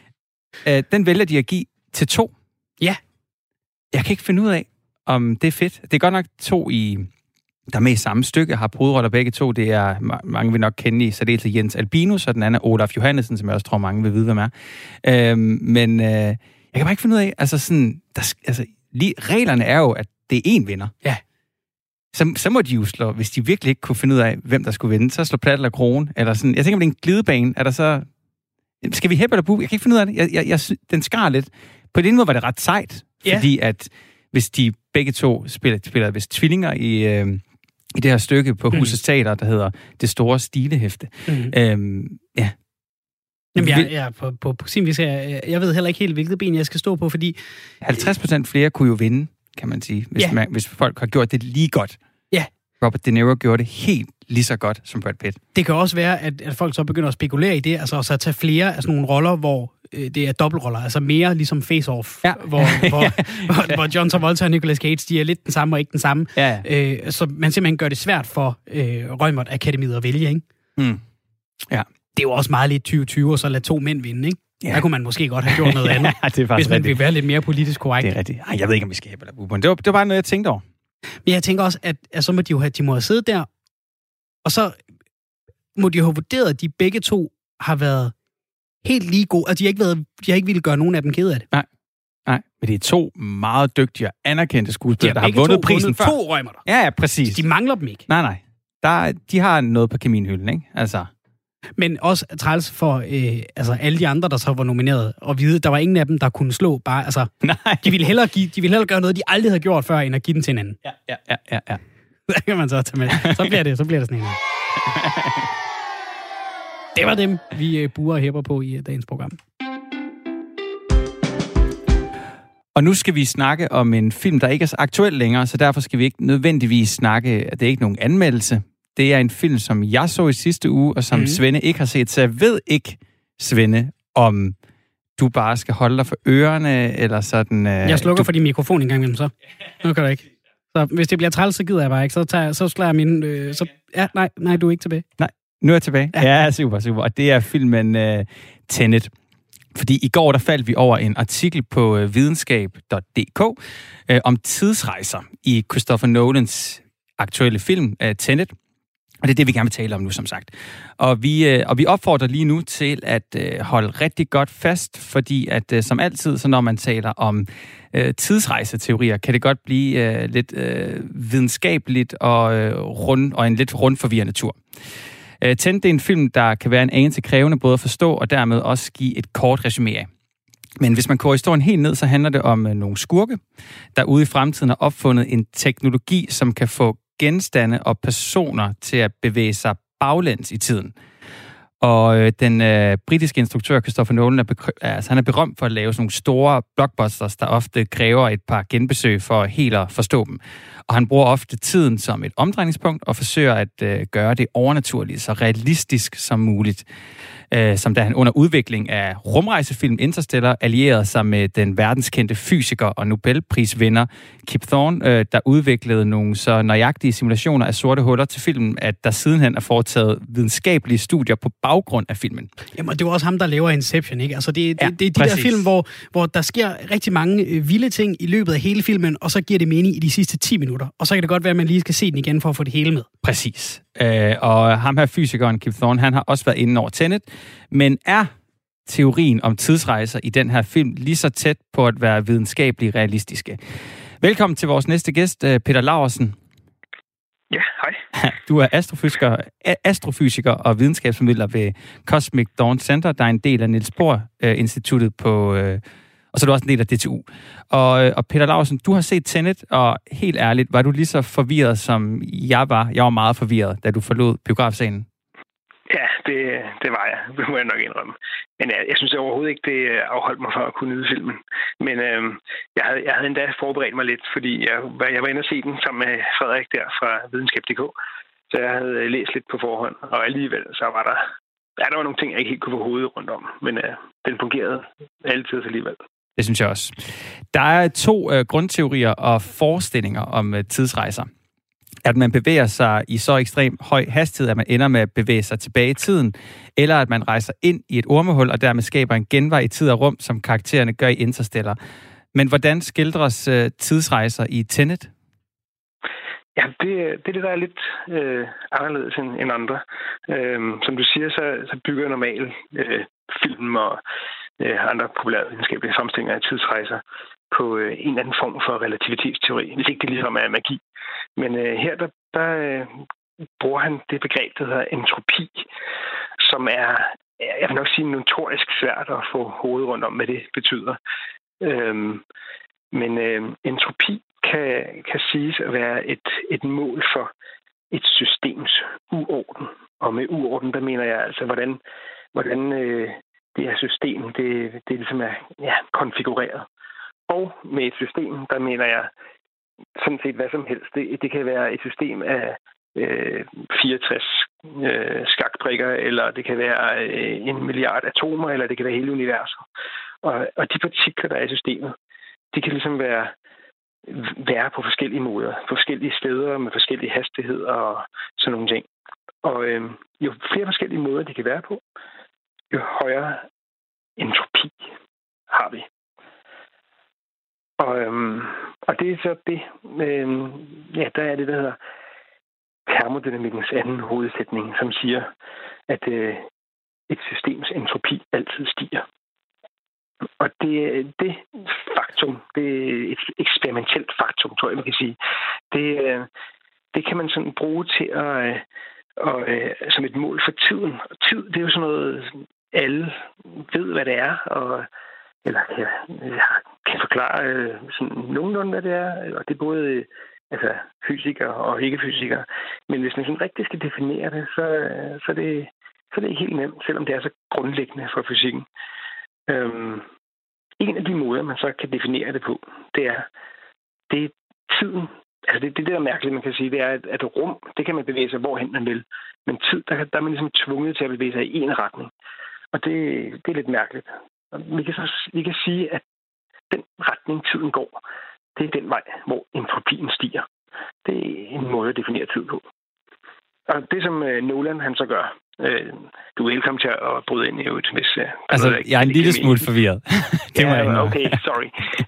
øh, den vælger de at give til to. Ja. Jeg kan ikke finde ud af, om det er fedt. Det er godt nok to i... Der er med i samme stykke, har hovedroller begge to. Det er, mange vil nok kende i, så det er Jens Albinus, og den anden er Olaf Johannesen, som jeg også tror, mange vil vide, hvem er. Øhm, men øh, jeg kan bare ikke finde ud af, altså sådan, der, altså, lige, reglerne er jo, at det er én vinder. Ja. Så, så må de jo slå, hvis de virkelig ikke kunne finde ud af, hvem der skulle vinde, så slå plat eller krone, eller sådan. Jeg tænker, om det er en glidebane, er der så... Skal vi hæppe eller bu? Jeg kan ikke finde ud af det. Jeg, jeg, jeg, den skar lidt. På den måde var det ret sejt, fordi ja. at hvis de begge to spiller, spiller hvis tvillinger i... Øh, i det her stykke på Husets Teater, der hedder Det Store Stilehæfte. Mm. Øhm, ja. Jamen, jeg, jeg, på, på, på sin vis, jeg, jeg ved heller ikke helt, hvilket ben jeg skal stå på, fordi... halvtreds procent flere kunne jo vinde, kan man sige, hvis, ja. man, hvis folk har gjort det lige godt. Ja. Robert De Niro gjorde det helt lige så godt som Brad Pitt. Det kan også være, at, at folk så begynder at spekulere i det, altså så at tage flere af sådan nogle roller, hvor øh, det er dobbeltroller, altså mere ligesom Face-Off, ja. hvor, hvor, hvor, hvor John Travolta og Nicolas Cage, de er lidt den samme og ikke den samme. Ja, ja. Øh, så man simpelthen gør det svært for øh, Reumert Akademiet at vælge, ikke? Mm. Ja. Det er jo også meget lidt tyve tyve, og så lade to mænd vinde, ikke? Ja. Der kunne man måske godt have gjort noget andet, ja, det er hvis man ville være lidt mere politisk korrekt. Det er rigtigt. Ej, jeg ved ikke, om vi skal have eller buberen. Det var, det var bare noget, jeg tænkte over. Men jeg tænker også, at, at så må de jo have, de må have siddet der, og så må de jo have vurderet, at de begge to har været helt lige gode. Altså, de har ikke, været, de har ikke ville gøre nogen af dem ked af det. Nej, nej. Men det er to meget dygtige og anerkendte skuespillere, der har vundet prisen før. To Reumerter. Ja, ja, præcis. De mangler dem ikke. Nej, nej. Der, de har noget på kaminhylden, ikke? Altså... Men også træls for øh, altså alle de andre, der så var nomineret, og vide, der var ingen af dem, der kunne slå bare, altså, nej. De ville hellere give, de ville hellere gøre noget, de aldrig havde gjort før, end at give den til en anden. Ja, ja, ja, ja. ja. Så kan man så tage med. Så bliver det, så bliver det sådan en. Det var dem, vi øh, buer og hæpper på i uh, dagens program. Og nu skal vi snakke om en film, der ikke er så aktuel længere, så derfor skal vi ikke nødvendigvis snakke, det er ikke nogen anmeldelse. Det er en film, som jeg så i sidste uge, og som mm. Svende ikke har set. Så jeg ved ikke, Svende, om du bare skal holde dig for ørerne, eller sådan... Øh, jeg slukker du... for din mikrofon en gang imellem, så. Nu kan du ikke. Så hvis det bliver træls, så gider jeg bare ikke. Så, tager, så slår jeg min... Øh, så, ja, nej, nej, du er ikke tilbage. Nej, nu er jeg tilbage. Ja, ja super, super. Og det er filmen øh, Tenet. Fordi i går, der faldt vi over en artikel på øh, videnskab punktum d k øh, om tidsrejser i Christopher Nolans aktuelle film øh, Tenet. Og det er det, vi gerne vil tale om nu, som sagt. Og vi, øh, og vi opfordrer lige nu til at øh, holde rigtig godt fast, fordi at øh, som altid, så når man taler om øh, tidsrejseteorier, kan det godt blive øh, lidt øh, videnskabeligt og, øh, rund, og en lidt rundforvirrende tur. Øh, Tenet, det er en film, der kan være en anelse krævende både at forstå og dermed også give et kort resumé af. Men hvis man går historien helt ned, så handler det om øh, nogle skurke, der ude i fremtiden har opfundet en teknologi, som kan få genstande og personer til at bevæge sig baglæns i tiden. Og øh, den øh, britiske instruktør Christopher Nolan er, bekry- altså, han er berømt for at lave sådan nogle store blockbusters, der ofte kræver et par genbesøg for helt at forstå dem. Og han bruger ofte tiden som et omdrejningspunkt og forsøger at øh, gøre det overnaturligt, så realistisk som muligt. Øh, som da han under udvikling af rumrejsefilm Interstellar allierede sig med den verdenskendte fysiker og Nobelprisvinder Kip Thorne, øh, der udviklede nogle så nøjagtige simulationer af sorte huller til filmen, at der sidenhen er foretaget videnskabelige studier på baggrund af filmen. Jamen, det er også ham, der laver Inception, ikke? Altså, det, ja, det, det er de præcis. Der film, hvor, hvor der sker rigtig mange øh, vilde ting i løbet af hele filmen, og så giver det mening i de sidste ti minutter. Og så kan det godt være, at man lige skal se den igen for at få det hele med. Præcis. Øh, og ham her fysikeren, Kip Thorne, han har også været inde over Tenet, men er teorien om tidsrejser i den her film lige så tæt på at være videnskabeligt realistiske? Velkommen til vores næste gæst, Peter Laursen. Ja, hej. Du er astrofysiker, astrofysiker og videnskabsformidler ved Cosmic Dawn Center, der er en del af Niels Bohr-instituttet på... Øh, og så er du også en del af D T U. Og, og Peter Laursen, du har set Tenet, og helt ærligt, var du lige så forvirret, som jeg var? Jeg var meget forvirret, da du forlod biografscenen. Ja, det, det var jeg. Det må jeg nok indrømme. Men jeg, jeg synes overhovedet ikke, det afholdt mig for at kunne nyde filmen. Men øh, jeg, havde, jeg havde endda forberedt mig lidt, fordi jeg, jeg var inde og se den sammen med Frederik der fra videnskab punktum d k. Så jeg havde læst lidt på forhånd, og alligevel så var der, ja, der var nogle ting, jeg ikke helt kunne få hovedet rundt om. Men øh, den fungerede altid alligevel. Det synes jeg også. Der er to øh, grundteorier og forestillinger om øh, tidsrejser. At man bevæger sig i så ekstrem høj hastighed, at man ender med at bevæge sig tilbage i tiden, eller at man rejser ind i et ormehul, og dermed skaber en genvej i tid og rum, som karaktererne gør i Interstellar. Men hvordan skildres øh, tidsrejser i Tenet? Ja, det, det er det, der er lidt øh, anderledes end, end andre. Øhm, som du siger, så, så bygger normal øh, film og øh, andre populære videnskabelige fremstillinger af tidsrejser på øh, en eller anden form for relativitetsteori, hvis ikke det ligesom er magi. Men øh, her, der, der øh, bruger han det begreb, der hedder entropi, som er, jeg vil nok sige, notorisk svært at få hovedet rundt om, hvad det betyder. Øhm, men øh, entropi kan, kan siges at være et, et mål for et systems uorden. Og med uorden, der mener jeg altså, hvordan, hvordan øh, det her system, det, det ligesom er ja, konfigureret. Og med et system, der mener jeg sådan set hvad som helst. Det, det kan være et system af øh, fireogtres øh, skakbrikker, eller det kan være øh, en milliard atomer, eller det kan være hele universet. Og, og de partikler, der er i systemet, de kan ligesom være, være på forskellige måder, på forskellige steder, med forskellige hastigheder og sådan nogle ting. Og øh, jo flere forskellige måder, de kan være på, jo højere entropi har vi. Og, øhm, og det er så det, øhm, ja, der er det, der hedder termodynamikkens anden hovedsætning, som siger, at øh, et systems entropi altid stiger. Og det, det faktum, det er et eksperimentelt faktum, tror jeg, man kan sige. Det, øh, det kan man sådan bruge til at, øh, og, øh, som et mål for tiden. Og tid, det er jo sådan noget, alle ved, hvad det er, og eller jeg, jeg kan forklare øh, sådan nogenlunde, hvad det er, og det er både øh, altså, fysikere og ikke-fysikere. Men hvis man sådan rigtig skal definere det, så, øh, så, er det, så er det ikke helt nemt, selvom det er så grundlæggende for fysikken. Øhm, en af de måder, man så kan definere det på, det er, det er tiden. Altså det, det der er mærkeligt, man kan sige, det er, at, at rum, det kan man bevæge sig hvorhen man vil. Men tid, der, der er man ligesom tvunget til at bevæge sig i en retning. Og det, det er lidt mærkeligt. Vi kan, så, vi kan sige, at den retning, tiden går, det er den vej, hvor entropien stiger. Det er en måde at definere tid på. Og det, som uh, Nolan han så gør, uh, du er velkommen til at bryde ind i øvrigt, hvis... Uh, altså, noget, jeg er en lille smule forvirret. Det ja, var jeg okay, sorry.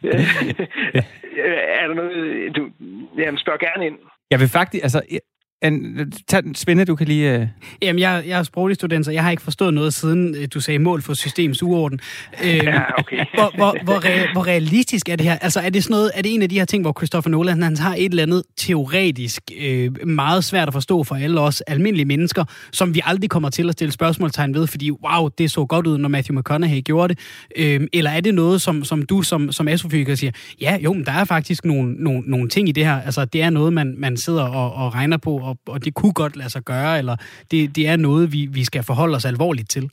Er der noget... Du, jamen, spørg gerne ind. Jeg vil faktisk... Altså, En, tag den, Svende, du kan lige... Uh... Jamen, jeg, jeg er sproglig student, så jeg har ikke forstået noget, siden du sagde mål for systems uorden. Øh, ja, okay. hvor, hvor, hvor, re, hvor realistisk er det her? Altså, er det sådan noget, er det en af de her ting, hvor Christopher Nolan, han har et eller andet teoretisk øh, meget svært at forstå for alle os almindelige mennesker, som vi aldrig kommer til at stille spørgsmålstegn ved, fordi wow, det så godt ud, når Matthew McConaughey gjorde det. Øh, eller er det noget, som, som du som, som astrofysiker siger, ja, jo, men der er faktisk nogle, nogle, nogle ting i det her. Altså, det er noget, man, man sidder og, og regner på, og, og det kunne godt lade sig gøre, eller det, det er noget, vi, vi skal forholde os alvorligt til?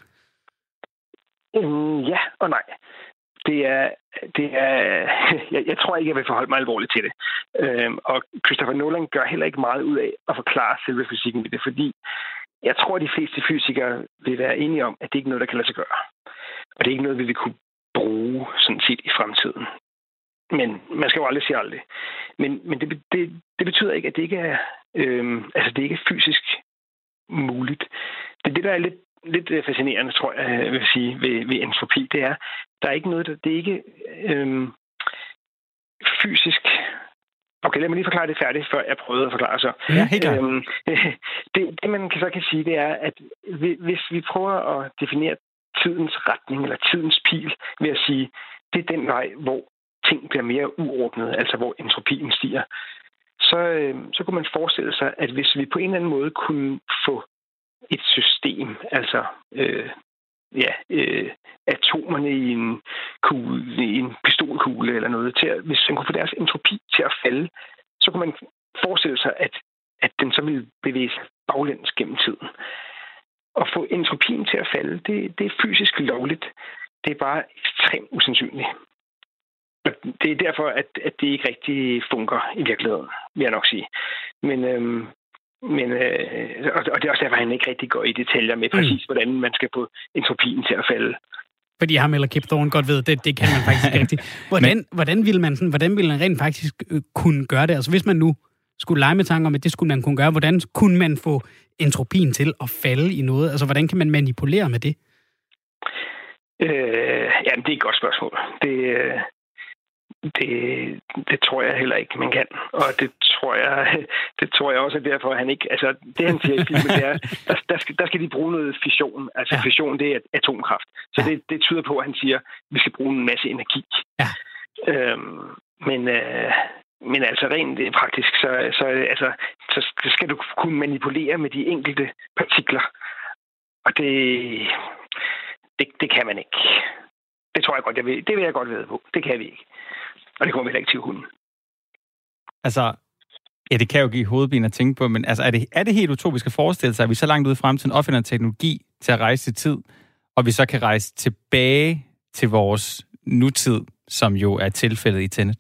Mm, ja og nej. Det er, det er, jeg, jeg tror ikke, jeg vil forholde mig alvorligt til det. Øhm, og Christopher Nolan gør heller ikke meget ud af at forklare selve fysikken i det, fordi jeg tror, at de fleste fysikere vil være enige om, at det ikke er noget, der kan lade sig gøre. Og det er ikke noget, vi vil kunne bruge sådan set i fremtiden. Men man skal jo aldrig sige aldrig. Men, men det, det, det betyder ikke, at det ikke er, øhm, altså det ikke er fysisk muligt. Det er det, der er lidt, lidt fascinerende, tror jeg, jeg vil sige, ved, ved entropi. Det er, der er ikke noget, der, det er ikke øhm, fysisk... Okay, lad mig lige forklare det færdigt, før jeg prøvede at forklare så. Ja, helt klart. Øhm, det, det, man så kan sige, det er, at hvis vi prøver at definere tidens retning, eller tidens pil, ved at sige, det er den vej, hvor ting bliver mere uordnet, altså hvor entropien stiger, så, øh, så kunne man forestille sig, at hvis vi på en eller anden måde kunne få et system, altså øh, ja, øh, atomerne i en, kugle, i en pistolkugle eller noget, til at, hvis man kunne få deres entropi til at falde, så kunne man forestille sig, at, at den så ville bevæge sig baglæns gennem tiden. At få entropien til at falde, det, det er fysisk lovligt. Det er bare ekstremt usandsynligt. Det er derfor, at, at det ikke rigtig fungerer i virkeligheden, vil jeg nok sige. Men, øhm, men øh, og det er også derfor, at han ikke rigtig går i detaljer med præcis, mm. hvordan man skal få entropien til at falde. Fordi ham eller Kip Thorne godt ved, det, det kan man faktisk ikke rigtig. Hvordan, men, hvordan ville man sådan, hvordan ville man rent faktisk øh, kunne gøre det? Altså hvis man nu skulle lege med tanker om, at det skulle man kunne gøre, hvordan kunne man få entropien til at falde i noget? Altså hvordan kan man manipulere med det? Øh, jamen, det er et godt spørgsmål. Det øh, Det, det tror jeg heller ikke, man kan. Og det tror jeg, det tror jeg også er derfor, at han ikke... Altså, det han siger i filmen, det er, der, der, skal, der skal de bruge noget fission. Altså, ja. Fission, det er atomkraft. Så ja. det, det tyder på, at han siger, at vi skal bruge en masse energi. Ja. Øhm, men, øh, men altså, rent praktisk, så, så, altså, så skal du kunne manipulere med de enkelte partikler. Og det, det, det kan man ikke. Det tror jeg godt, jeg vil. Det vil jeg godt vide på. Det kan vi ikke. Og det kommer vi heller ikke til hunden. Altså, Ja, det kan jo give hovedpine at tænke på, men altså, er, det, er det helt utopisk at forestille sig, at vi så langt ude i fremtiden opfinder teknologi til at rejse i tid, og vi så kan rejse tilbage til vores nutid, som jo er tilfældet i Tenet?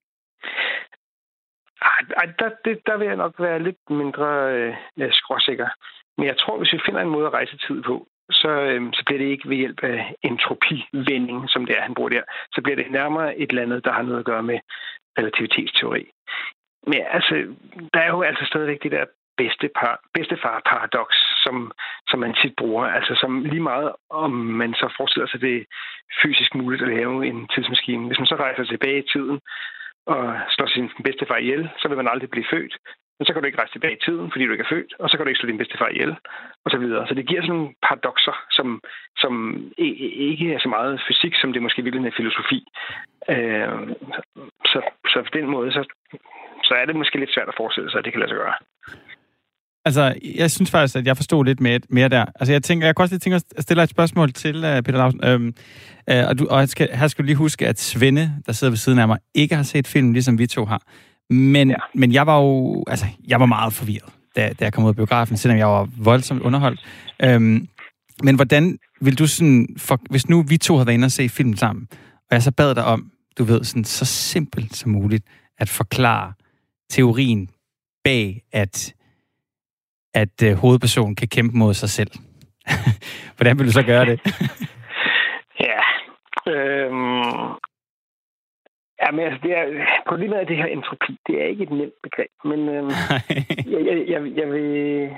Ej, der, det, der vil jeg nok være lidt mindre øh, skråsikker. Men jeg tror, hvis vi finder en måde at rejse tid på, så, øh, så bliver det ikke ved hjælp af entropivending, som det er, han bruger der. Så bliver det nærmere et eller andet, der har noget at gøre med relativitetsteori. Men altså, der er jo altså stadigvæk det der bedstefar, bedstefar-paradoks, som, som man tit bruger. Altså som lige meget, om man så forestiller sig, det er fysisk muligt at lave en tidsmaskine. Hvis man så rejser tilbage i tiden og slår sin bedstefar ihjel, så vil man aldrig blive født. Men så kan du ikke rejse tilbage i tiden, fordi du ikke er født, og så kan du ikke slå din bedstefar ihjel, og så videre. Så det giver sådan nogle paradokser, som, som ikke er så meget fysik, som det måske virkelig er filosofi. Øh, så, så på den måde, så, så er det måske lidt svært at forestille sig, at det kan lade sig gøre. Altså, jeg synes faktisk, at jeg forstod lidt mere, mere der. Altså, jeg tænker, jeg kan også lige tænke at stille et spørgsmål til uh, Peter Lausen. Øhm, uh, og du, og skal, her skal du lige huske, at Svende, der sidder ved siden af mig, ikke har set filmen, ligesom vi to har. Men, ja. men jeg var jo, altså, jeg var meget forvirret, da, da jeg kom ud af biografen, selvom jeg var voldsomt underholdt. Øhm, men hvordan vil du sådan, for, hvis nu vi to havde været inde og se filmen sammen, og jeg så bad dig om, du ved, sådan så simpelt som muligt, at forklare teorien bag, at at øh, hovedpersonen kan kæmpe mod sig selv. Hvordan vil du så gøre det? ja. Øhm, ja, men altså, det er, problemet af det her entropi, det er ikke et nemt begreb, men øhm, jeg, jeg, jeg, jeg vil...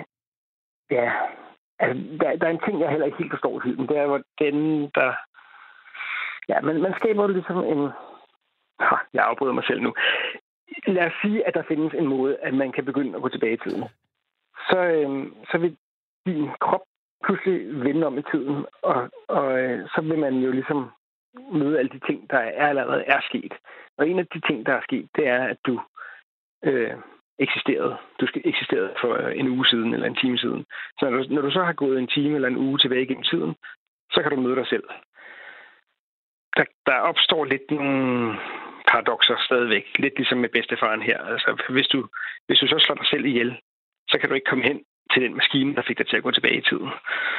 Ja, altså, der, der er en ting, jeg heller ikke helt forstår i filmen. Det er, hvor den, der... Ja, man, man skaber jo ligesom en... Ha, jeg afbryder mig selv nu. Lad os sige, at der findes en måde, at man kan begynde at gå tilbage i tiden. Så, øh, så vil din krop pludselig vende om i tiden, og, og øh, så vil man jo ligesom møde alle de ting, der er allerede er sket. Og en af de ting, der er sket, det er, at du øh, eksisterede. Du eksisterede for en uge siden eller en time siden. Så når du, når du så har gået en time eller en uge tilbage gennem tiden, så kan du møde dig selv. Der, der opstår lidt nogle paradokser stadigvæk. Lidt ligesom med bedstefaren her. Altså, hvis du, hvis du så slår dig selv ihjel, så kan du ikke komme hen til den maskine, der fik dig til at gå tilbage i tiden.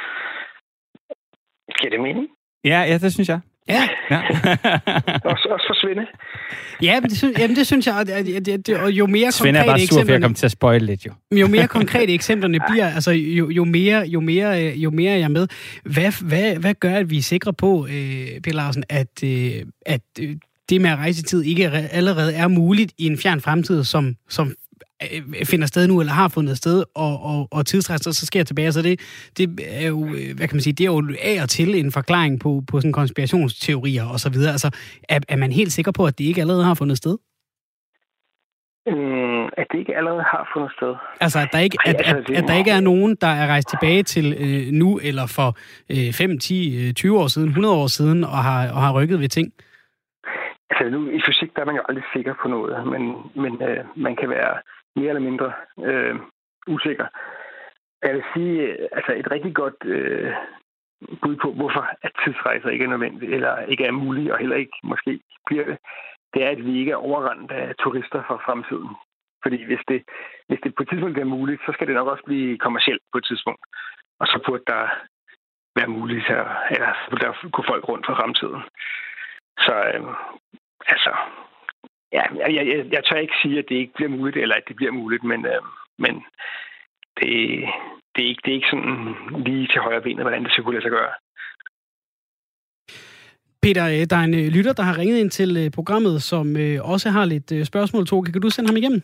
Giver det mening? Ja, ja, det synes jeg. Ja. ja. også, også for Svende. Ja, men det, synes, jamen, det synes jeg, at, at, at, at, og jo mere Svende er bare sur, for jeg kom til at spoile lidt, jo. Jo mere konkrete eksemplerne bliver, altså jo, jo, mere, jo, mere, jo mere er jeg med. Hvad, hvad, hvad gør, at vi er sikre på, øh, Peter Lausen, at, øh, at øh, det med at rejse i tid ikke allerede er muligt i en fjern fremtid, som, som finder sted nu, eller har fundet sted, og, og, og tidsrejser så sker tilbage. Så det, det er jo, hvad kan man sige, det er jo af og til en forklaring på, på sådan konspirationsteorier og så videre. Altså, er, er man helt sikker på, at det ikke allerede har fundet sted? Mm, at det ikke allerede har fundet sted? Altså, at der ikke, at, at, at, at der ikke er nogen, der er rejst tilbage til øh, nu, eller for øh, fem, ti, tyve år siden, hundrede år siden, og har, og har rykket ved ting? Altså, nu i fysik, der er man jo aldrig sikker på noget, men, men øh, man kan være mere eller mindre øh, usikker. Jeg vil sige, altså et rigtig godt øh, bud på, hvorfor at tidsrejser ikke er nødvendigt, eller ikke er muligt, og heller ikke måske bliver det, det er, at vi ikke er overrendt af turister fra fremtiden. Fordi hvis det, hvis det på et tidspunkt bliver muligt, så skal det nok også blive kommercielt på et tidspunkt. Og så burde der være muligt, at, eller så burde der gå folk rundt fra fremtiden. Så øh, altså... Ja, jeg, jeg, jeg tør ikke sige, at det ikke bliver muligt, eller at det bliver muligt, men, øh, men det, det, er ikke, det er ikke sådan lige til højre benet, hvordan det skal kunne lade sig gøre. Peter, der er en lytter, der har ringet ind til programmet, som også har lidt spørgsmål. Toge, kan du sende ham igennem?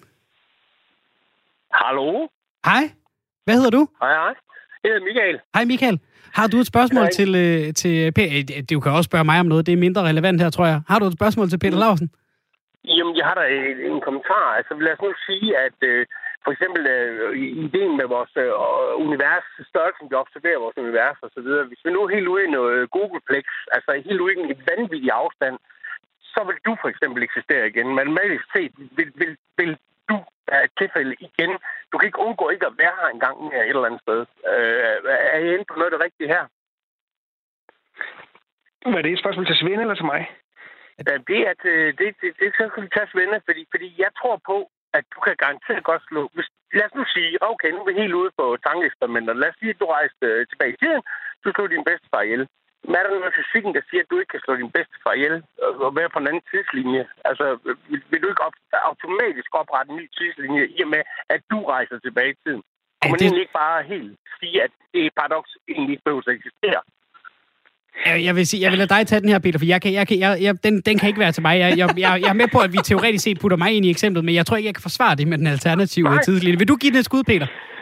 Hallo? Hej. Hvad hedder du? Hej, hej. Jeg hedder Michael. Hej, Michael. Har du et spørgsmål hej. til, til Peter? Du kan også spørge mig om noget. Det er mindre relevant her, tror jeg. Har du et spørgsmål til Peter Lausen? Jamen, jeg har da en, en kommentar. Altså, lad os nu sige, at øh, for eksempel øh, ideen med vores øh, univers, størrelsen, vi observerer vores univers og så videre. Hvis vi nu er helt ude i noget Googleplex, altså helt ude i en vanvittig afstand, så vil du for eksempel eksistere igen. Men matematisk set vil, vil, vil du være et tilfælde igen. Du kan ikke undgå ikke at være her engang mere et eller andet sted. Øh, er I inde på noget af det rigtige her? Var det et spørgsmål til Svende eller til mig? Ja, det er til, det, det, det skal vi tage Svende, fordi, fordi jeg tror på, at du kan garanteret godt slå... Hvis, lad os nu sige, okay, nu er vi helt ude på tankeeksperimenter. Lad os sige, at du rejste øh, tilbage i tiden. Du slog din bedstefar ihjel. Men er der noget af fysikken, der siger, at du ikke kan slå din bedstefar ihjel og være på en anden tidslinje? Altså, vil, vil du ikke op, automatisk oprette en ny tidslinje i og med, at du rejser tilbage i tiden? Kunne man det... egentlig ikke bare helt sige, at det er paradoks egentlig ikke behøver at eksistere? Jeg vil sige, jeg vil lade dig tage den her, Peter, for jeg kan, jeg kan, jeg, jeg, den, den kan ikke være til mig. Jeg, jeg, jeg er med på, at vi teoretisk set putter mig ind i eksemplet, men jeg tror ikke, jeg kan forsvare det med den alternative Nej. tidslinje. Vil du give det et skud, Peter?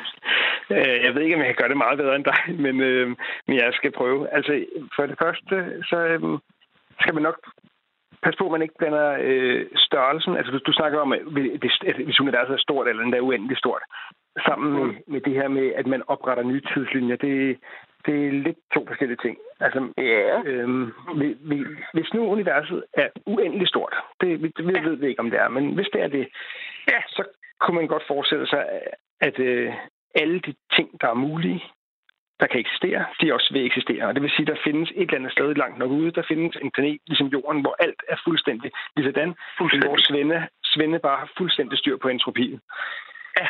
Jeg ved ikke, om jeg kan gøre det meget bedre end dig, men, øh, men jeg skal prøve. Altså, for det første, så øh, skal man nok passe på, at man ikke blander øh, størrelsen. Altså, du, du snakker om, at hvis universet er stort, eller endda uendeligt stort, sammen med, med det her med, at man opretter nye tidslinjer. Det, det er lidt to forskellige ting. Altså, ja. øh, hvis nu universet er uendeligt stort, det, det ved vi ikke, om det er, men hvis det er det, ja, så kunne man godt forestille sig, at øh, alle de ting, der er mulige, der kan eksistere, de også vil eksistere. Og det vil sige, at der findes et eller andet sted langt nok ude. Der findes en planet, ligesom Jorden, hvor alt er fuldstændig ligesådan. Hvor Svende, Svende bare har fuldstændig styr på entropien. Ja.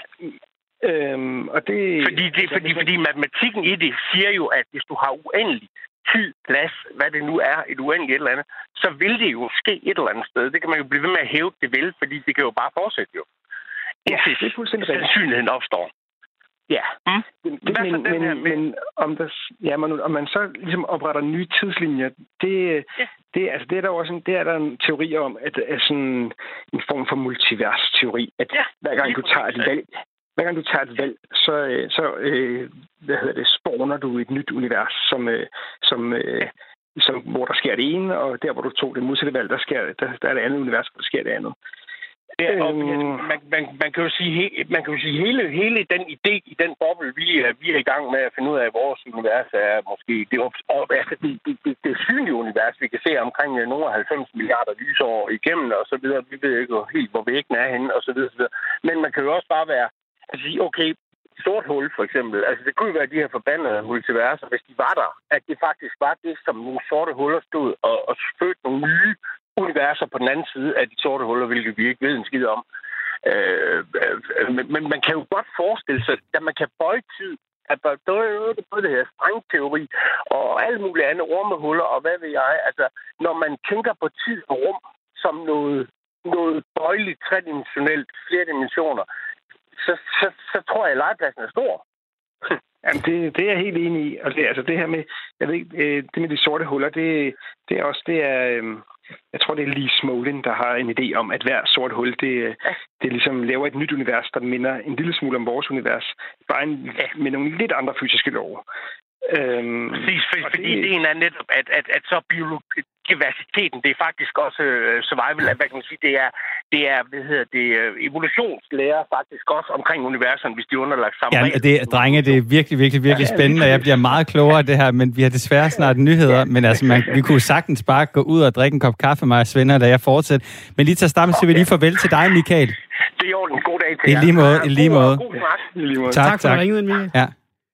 Øhm, og det, fordi, det, fordi, fordi matematikken i det siger jo, at hvis du har uendelig tid, plads, hvad det nu er, et uendeligt et eller andet, så vil det jo ske et eller andet sted. Det kan man jo blive ved med at hæve, det vil, fordi det kan jo bare fortsætte jo. Ja, det er fuldstændig rigtigt. Sandsynligheden opstår. Ja. Mm. Det, men, men, her, men om, der, ja, man, om man så ligesom opretter nye tidslinjer, det, ja. det, altså, det er der også en, det er der en teori om, at det er sådan en form for multivers-teori, at ja. hver gang du tager et valg, hver gang du tager et valg, så, så øh, hvad hedder det, spawner du et nyt univers, som, øh, som, øh, som, hvor der sker det ene, og der, hvor du tog det modsatte valg, der, sker, der, der er det andet univers, hvor der sker det andet. Ja, og man, man, man kan jo sige, man kan jo sige hele, hele den idé i den boble, vi er, vi er i gang med at finde ud af, at vores univers er måske det, altså det, det, det synlige univers, vi kan se omkring nogle halvfems milliarder lysår igennem, og så videre. Vi ved ikke helt, hvor væggen er henne, og så videre, så videre. Men man kan jo også bare være, at sige, okay, sort hul for eksempel, altså det kunne jo være de her forbandede multiverser, hvis de var der, at det faktisk var det, som nogle sorte huller stod og, og fødte nogle nye universer på den anden side af de sorte huller, hvilket vi ikke ved en skid om. Øh, øh, men man kan jo godt forestille sig, at man kan bøje tid, at der er jo både det her strengteori og alle mulige andre rummehuller, og hvad ved jeg. Altså, når man tænker på tid og rum som noget, noget bøjeligt, tredimensionelt, flere dimensioner, så, så, så tror jeg, at legepladsen er stor. Jamen, det, det er jeg helt enig i. Og det, altså det her med, jeg ved ikke, det med de sorte huller, det, det er også, det er, jeg tror, det er Lee Smolin, der har en idé om, at hver sort hul, det, det ligesom laver et nyt univers, der minder en lille smule om vores univers, bare en, med nogle lidt andre fysiske love. Øhm, Præcis, for, fordi det, ideen er netop, at, at, at så biodiversiteten, det er faktisk også uh, survival, hvad kan man sige, det er, det er hvad hedder det, evolutionslære faktisk også omkring universerne, hvis de er underlagt sammen. Ja, det, drenge, det er virkelig, virkelig, virkelig ja, spændende, og jeg bliver meget klogere af det her, men vi har desværre snart nyheder, men altså, man, vi kunne sagtens bare gå ud og drikke en kop kaffe, mig og Svend, da jeg fortsætter. Men lige til at starte, så vil vi lige farvel til dig, Michael. Det er jo en god dag til jer. I lige måde, i lige måde. Tak, tak for at ringe, Michael. Ja.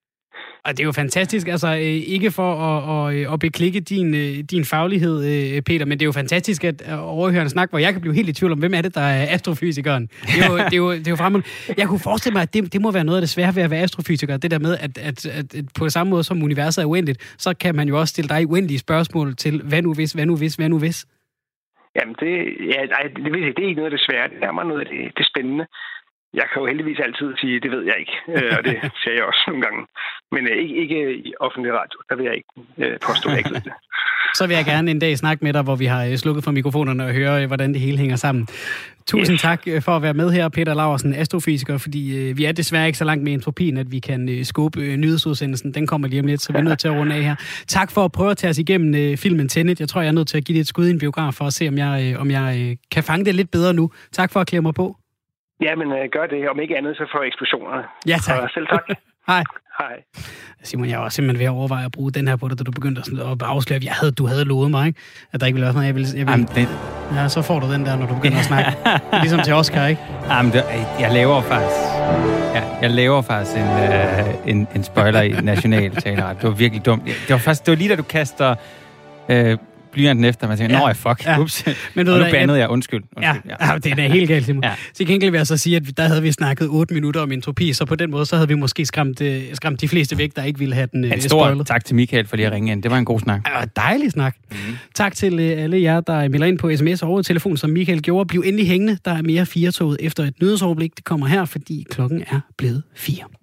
Og det er jo fantastisk, altså ikke for at, at, at beklikke din, din faglighed, Peter, men det er jo fantastisk at overhøre en snak, hvor jeg kan blive helt i tvivl om, hvem er det, der er astrofysikeren. Det er jo, det er jo, det er jo fremmed. Jeg kunne forestille mig, at det, det må være noget af det svære ved at være astrofysiker. Det der med, at, at, at, at på samme måde som universet er uendeligt, så kan man jo også stille dig uendelige spørgsmål til, hvad nu hvis, hvad nu hvis, hvad nu hvis? Jamen, det, ja, nej, det, det er ikke noget af det svære. Det er meget noget af det, det spændende. Jeg kan jo heldigvis altid sige, det ved jeg ikke, øh, og det siger jeg også nogle gange. Men øh, ikke, ikke i offentlig radio, der vil jeg ikke øh, påstå, at jeg ikke ved det. Så vil jeg gerne en dag snakke med dig, hvor vi har slukket for mikrofonerne og høre, hvordan det hele hænger sammen. Tusind yes. tak for at være med her, Peter Laursen, astrofysiker, fordi øh, vi er desværre ikke så langt med entropien, at vi kan øh, skubbe øh, nyhedsudsendelsen. Den kommer lige om lidt, så vi er nødt til at runde af her. Tak for at prøve at tage os igennem øh, filmen Tenet. Jeg tror, jeg er nødt til at give det et skud i en biograf for at se, om jeg, øh, om jeg øh, kan fange det lidt bedre nu. Tak for at klemme mig på. Ja, men uh, gør det. Om ikke andet, så for eksplosionerne. Ja, tak. Og selv tak. Hej. Hej. Simon, jeg var simpelthen ved at overveje at bruge den her på dig, da du begyndte at afsløre, at jeg havde, du havde lovet mig, ikke? At der ikke ville være sådan noget. Jeg ville, jeg ville... Jamen, det... Ja, så får du den der, når du begynder at snakke. Ligesom til Oscar, ikke? Jamen, det, jeg laver faktisk... Ja, jeg laver faktisk en, øh, en, en spoiler i national taleret. Det var virkelig dumt. Det var, faktisk, det var lige da du kaster... Øh, blyanten efter, man tænker, Ja. nå ja, fuck, Ja. ups. Men Og du nu ved da, bandede jeg, undskyld. Ja, undskyld. ja. ja, det er da helt galt, Simon. Ja. Til gengæld vil jeg så sige, at der havde vi snakket otte minutter om entropi, så på den måde, så havde vi måske skræmt, øh, skræmt de fleste væk, der ikke ville have den øh, En stor spoilet. tak til Michael for lige at ringe ind. Det var en god snak. Ja, dejlig snak. Mm-hmm. Tak til øh, alle jer, der melder ind på sms og over telefon, som Michael gjorde. Bliv endelig hængende. Der er mere fire-toget efter et nyhedsoverblik. Det kommer her, fordi klokken er blevet fire.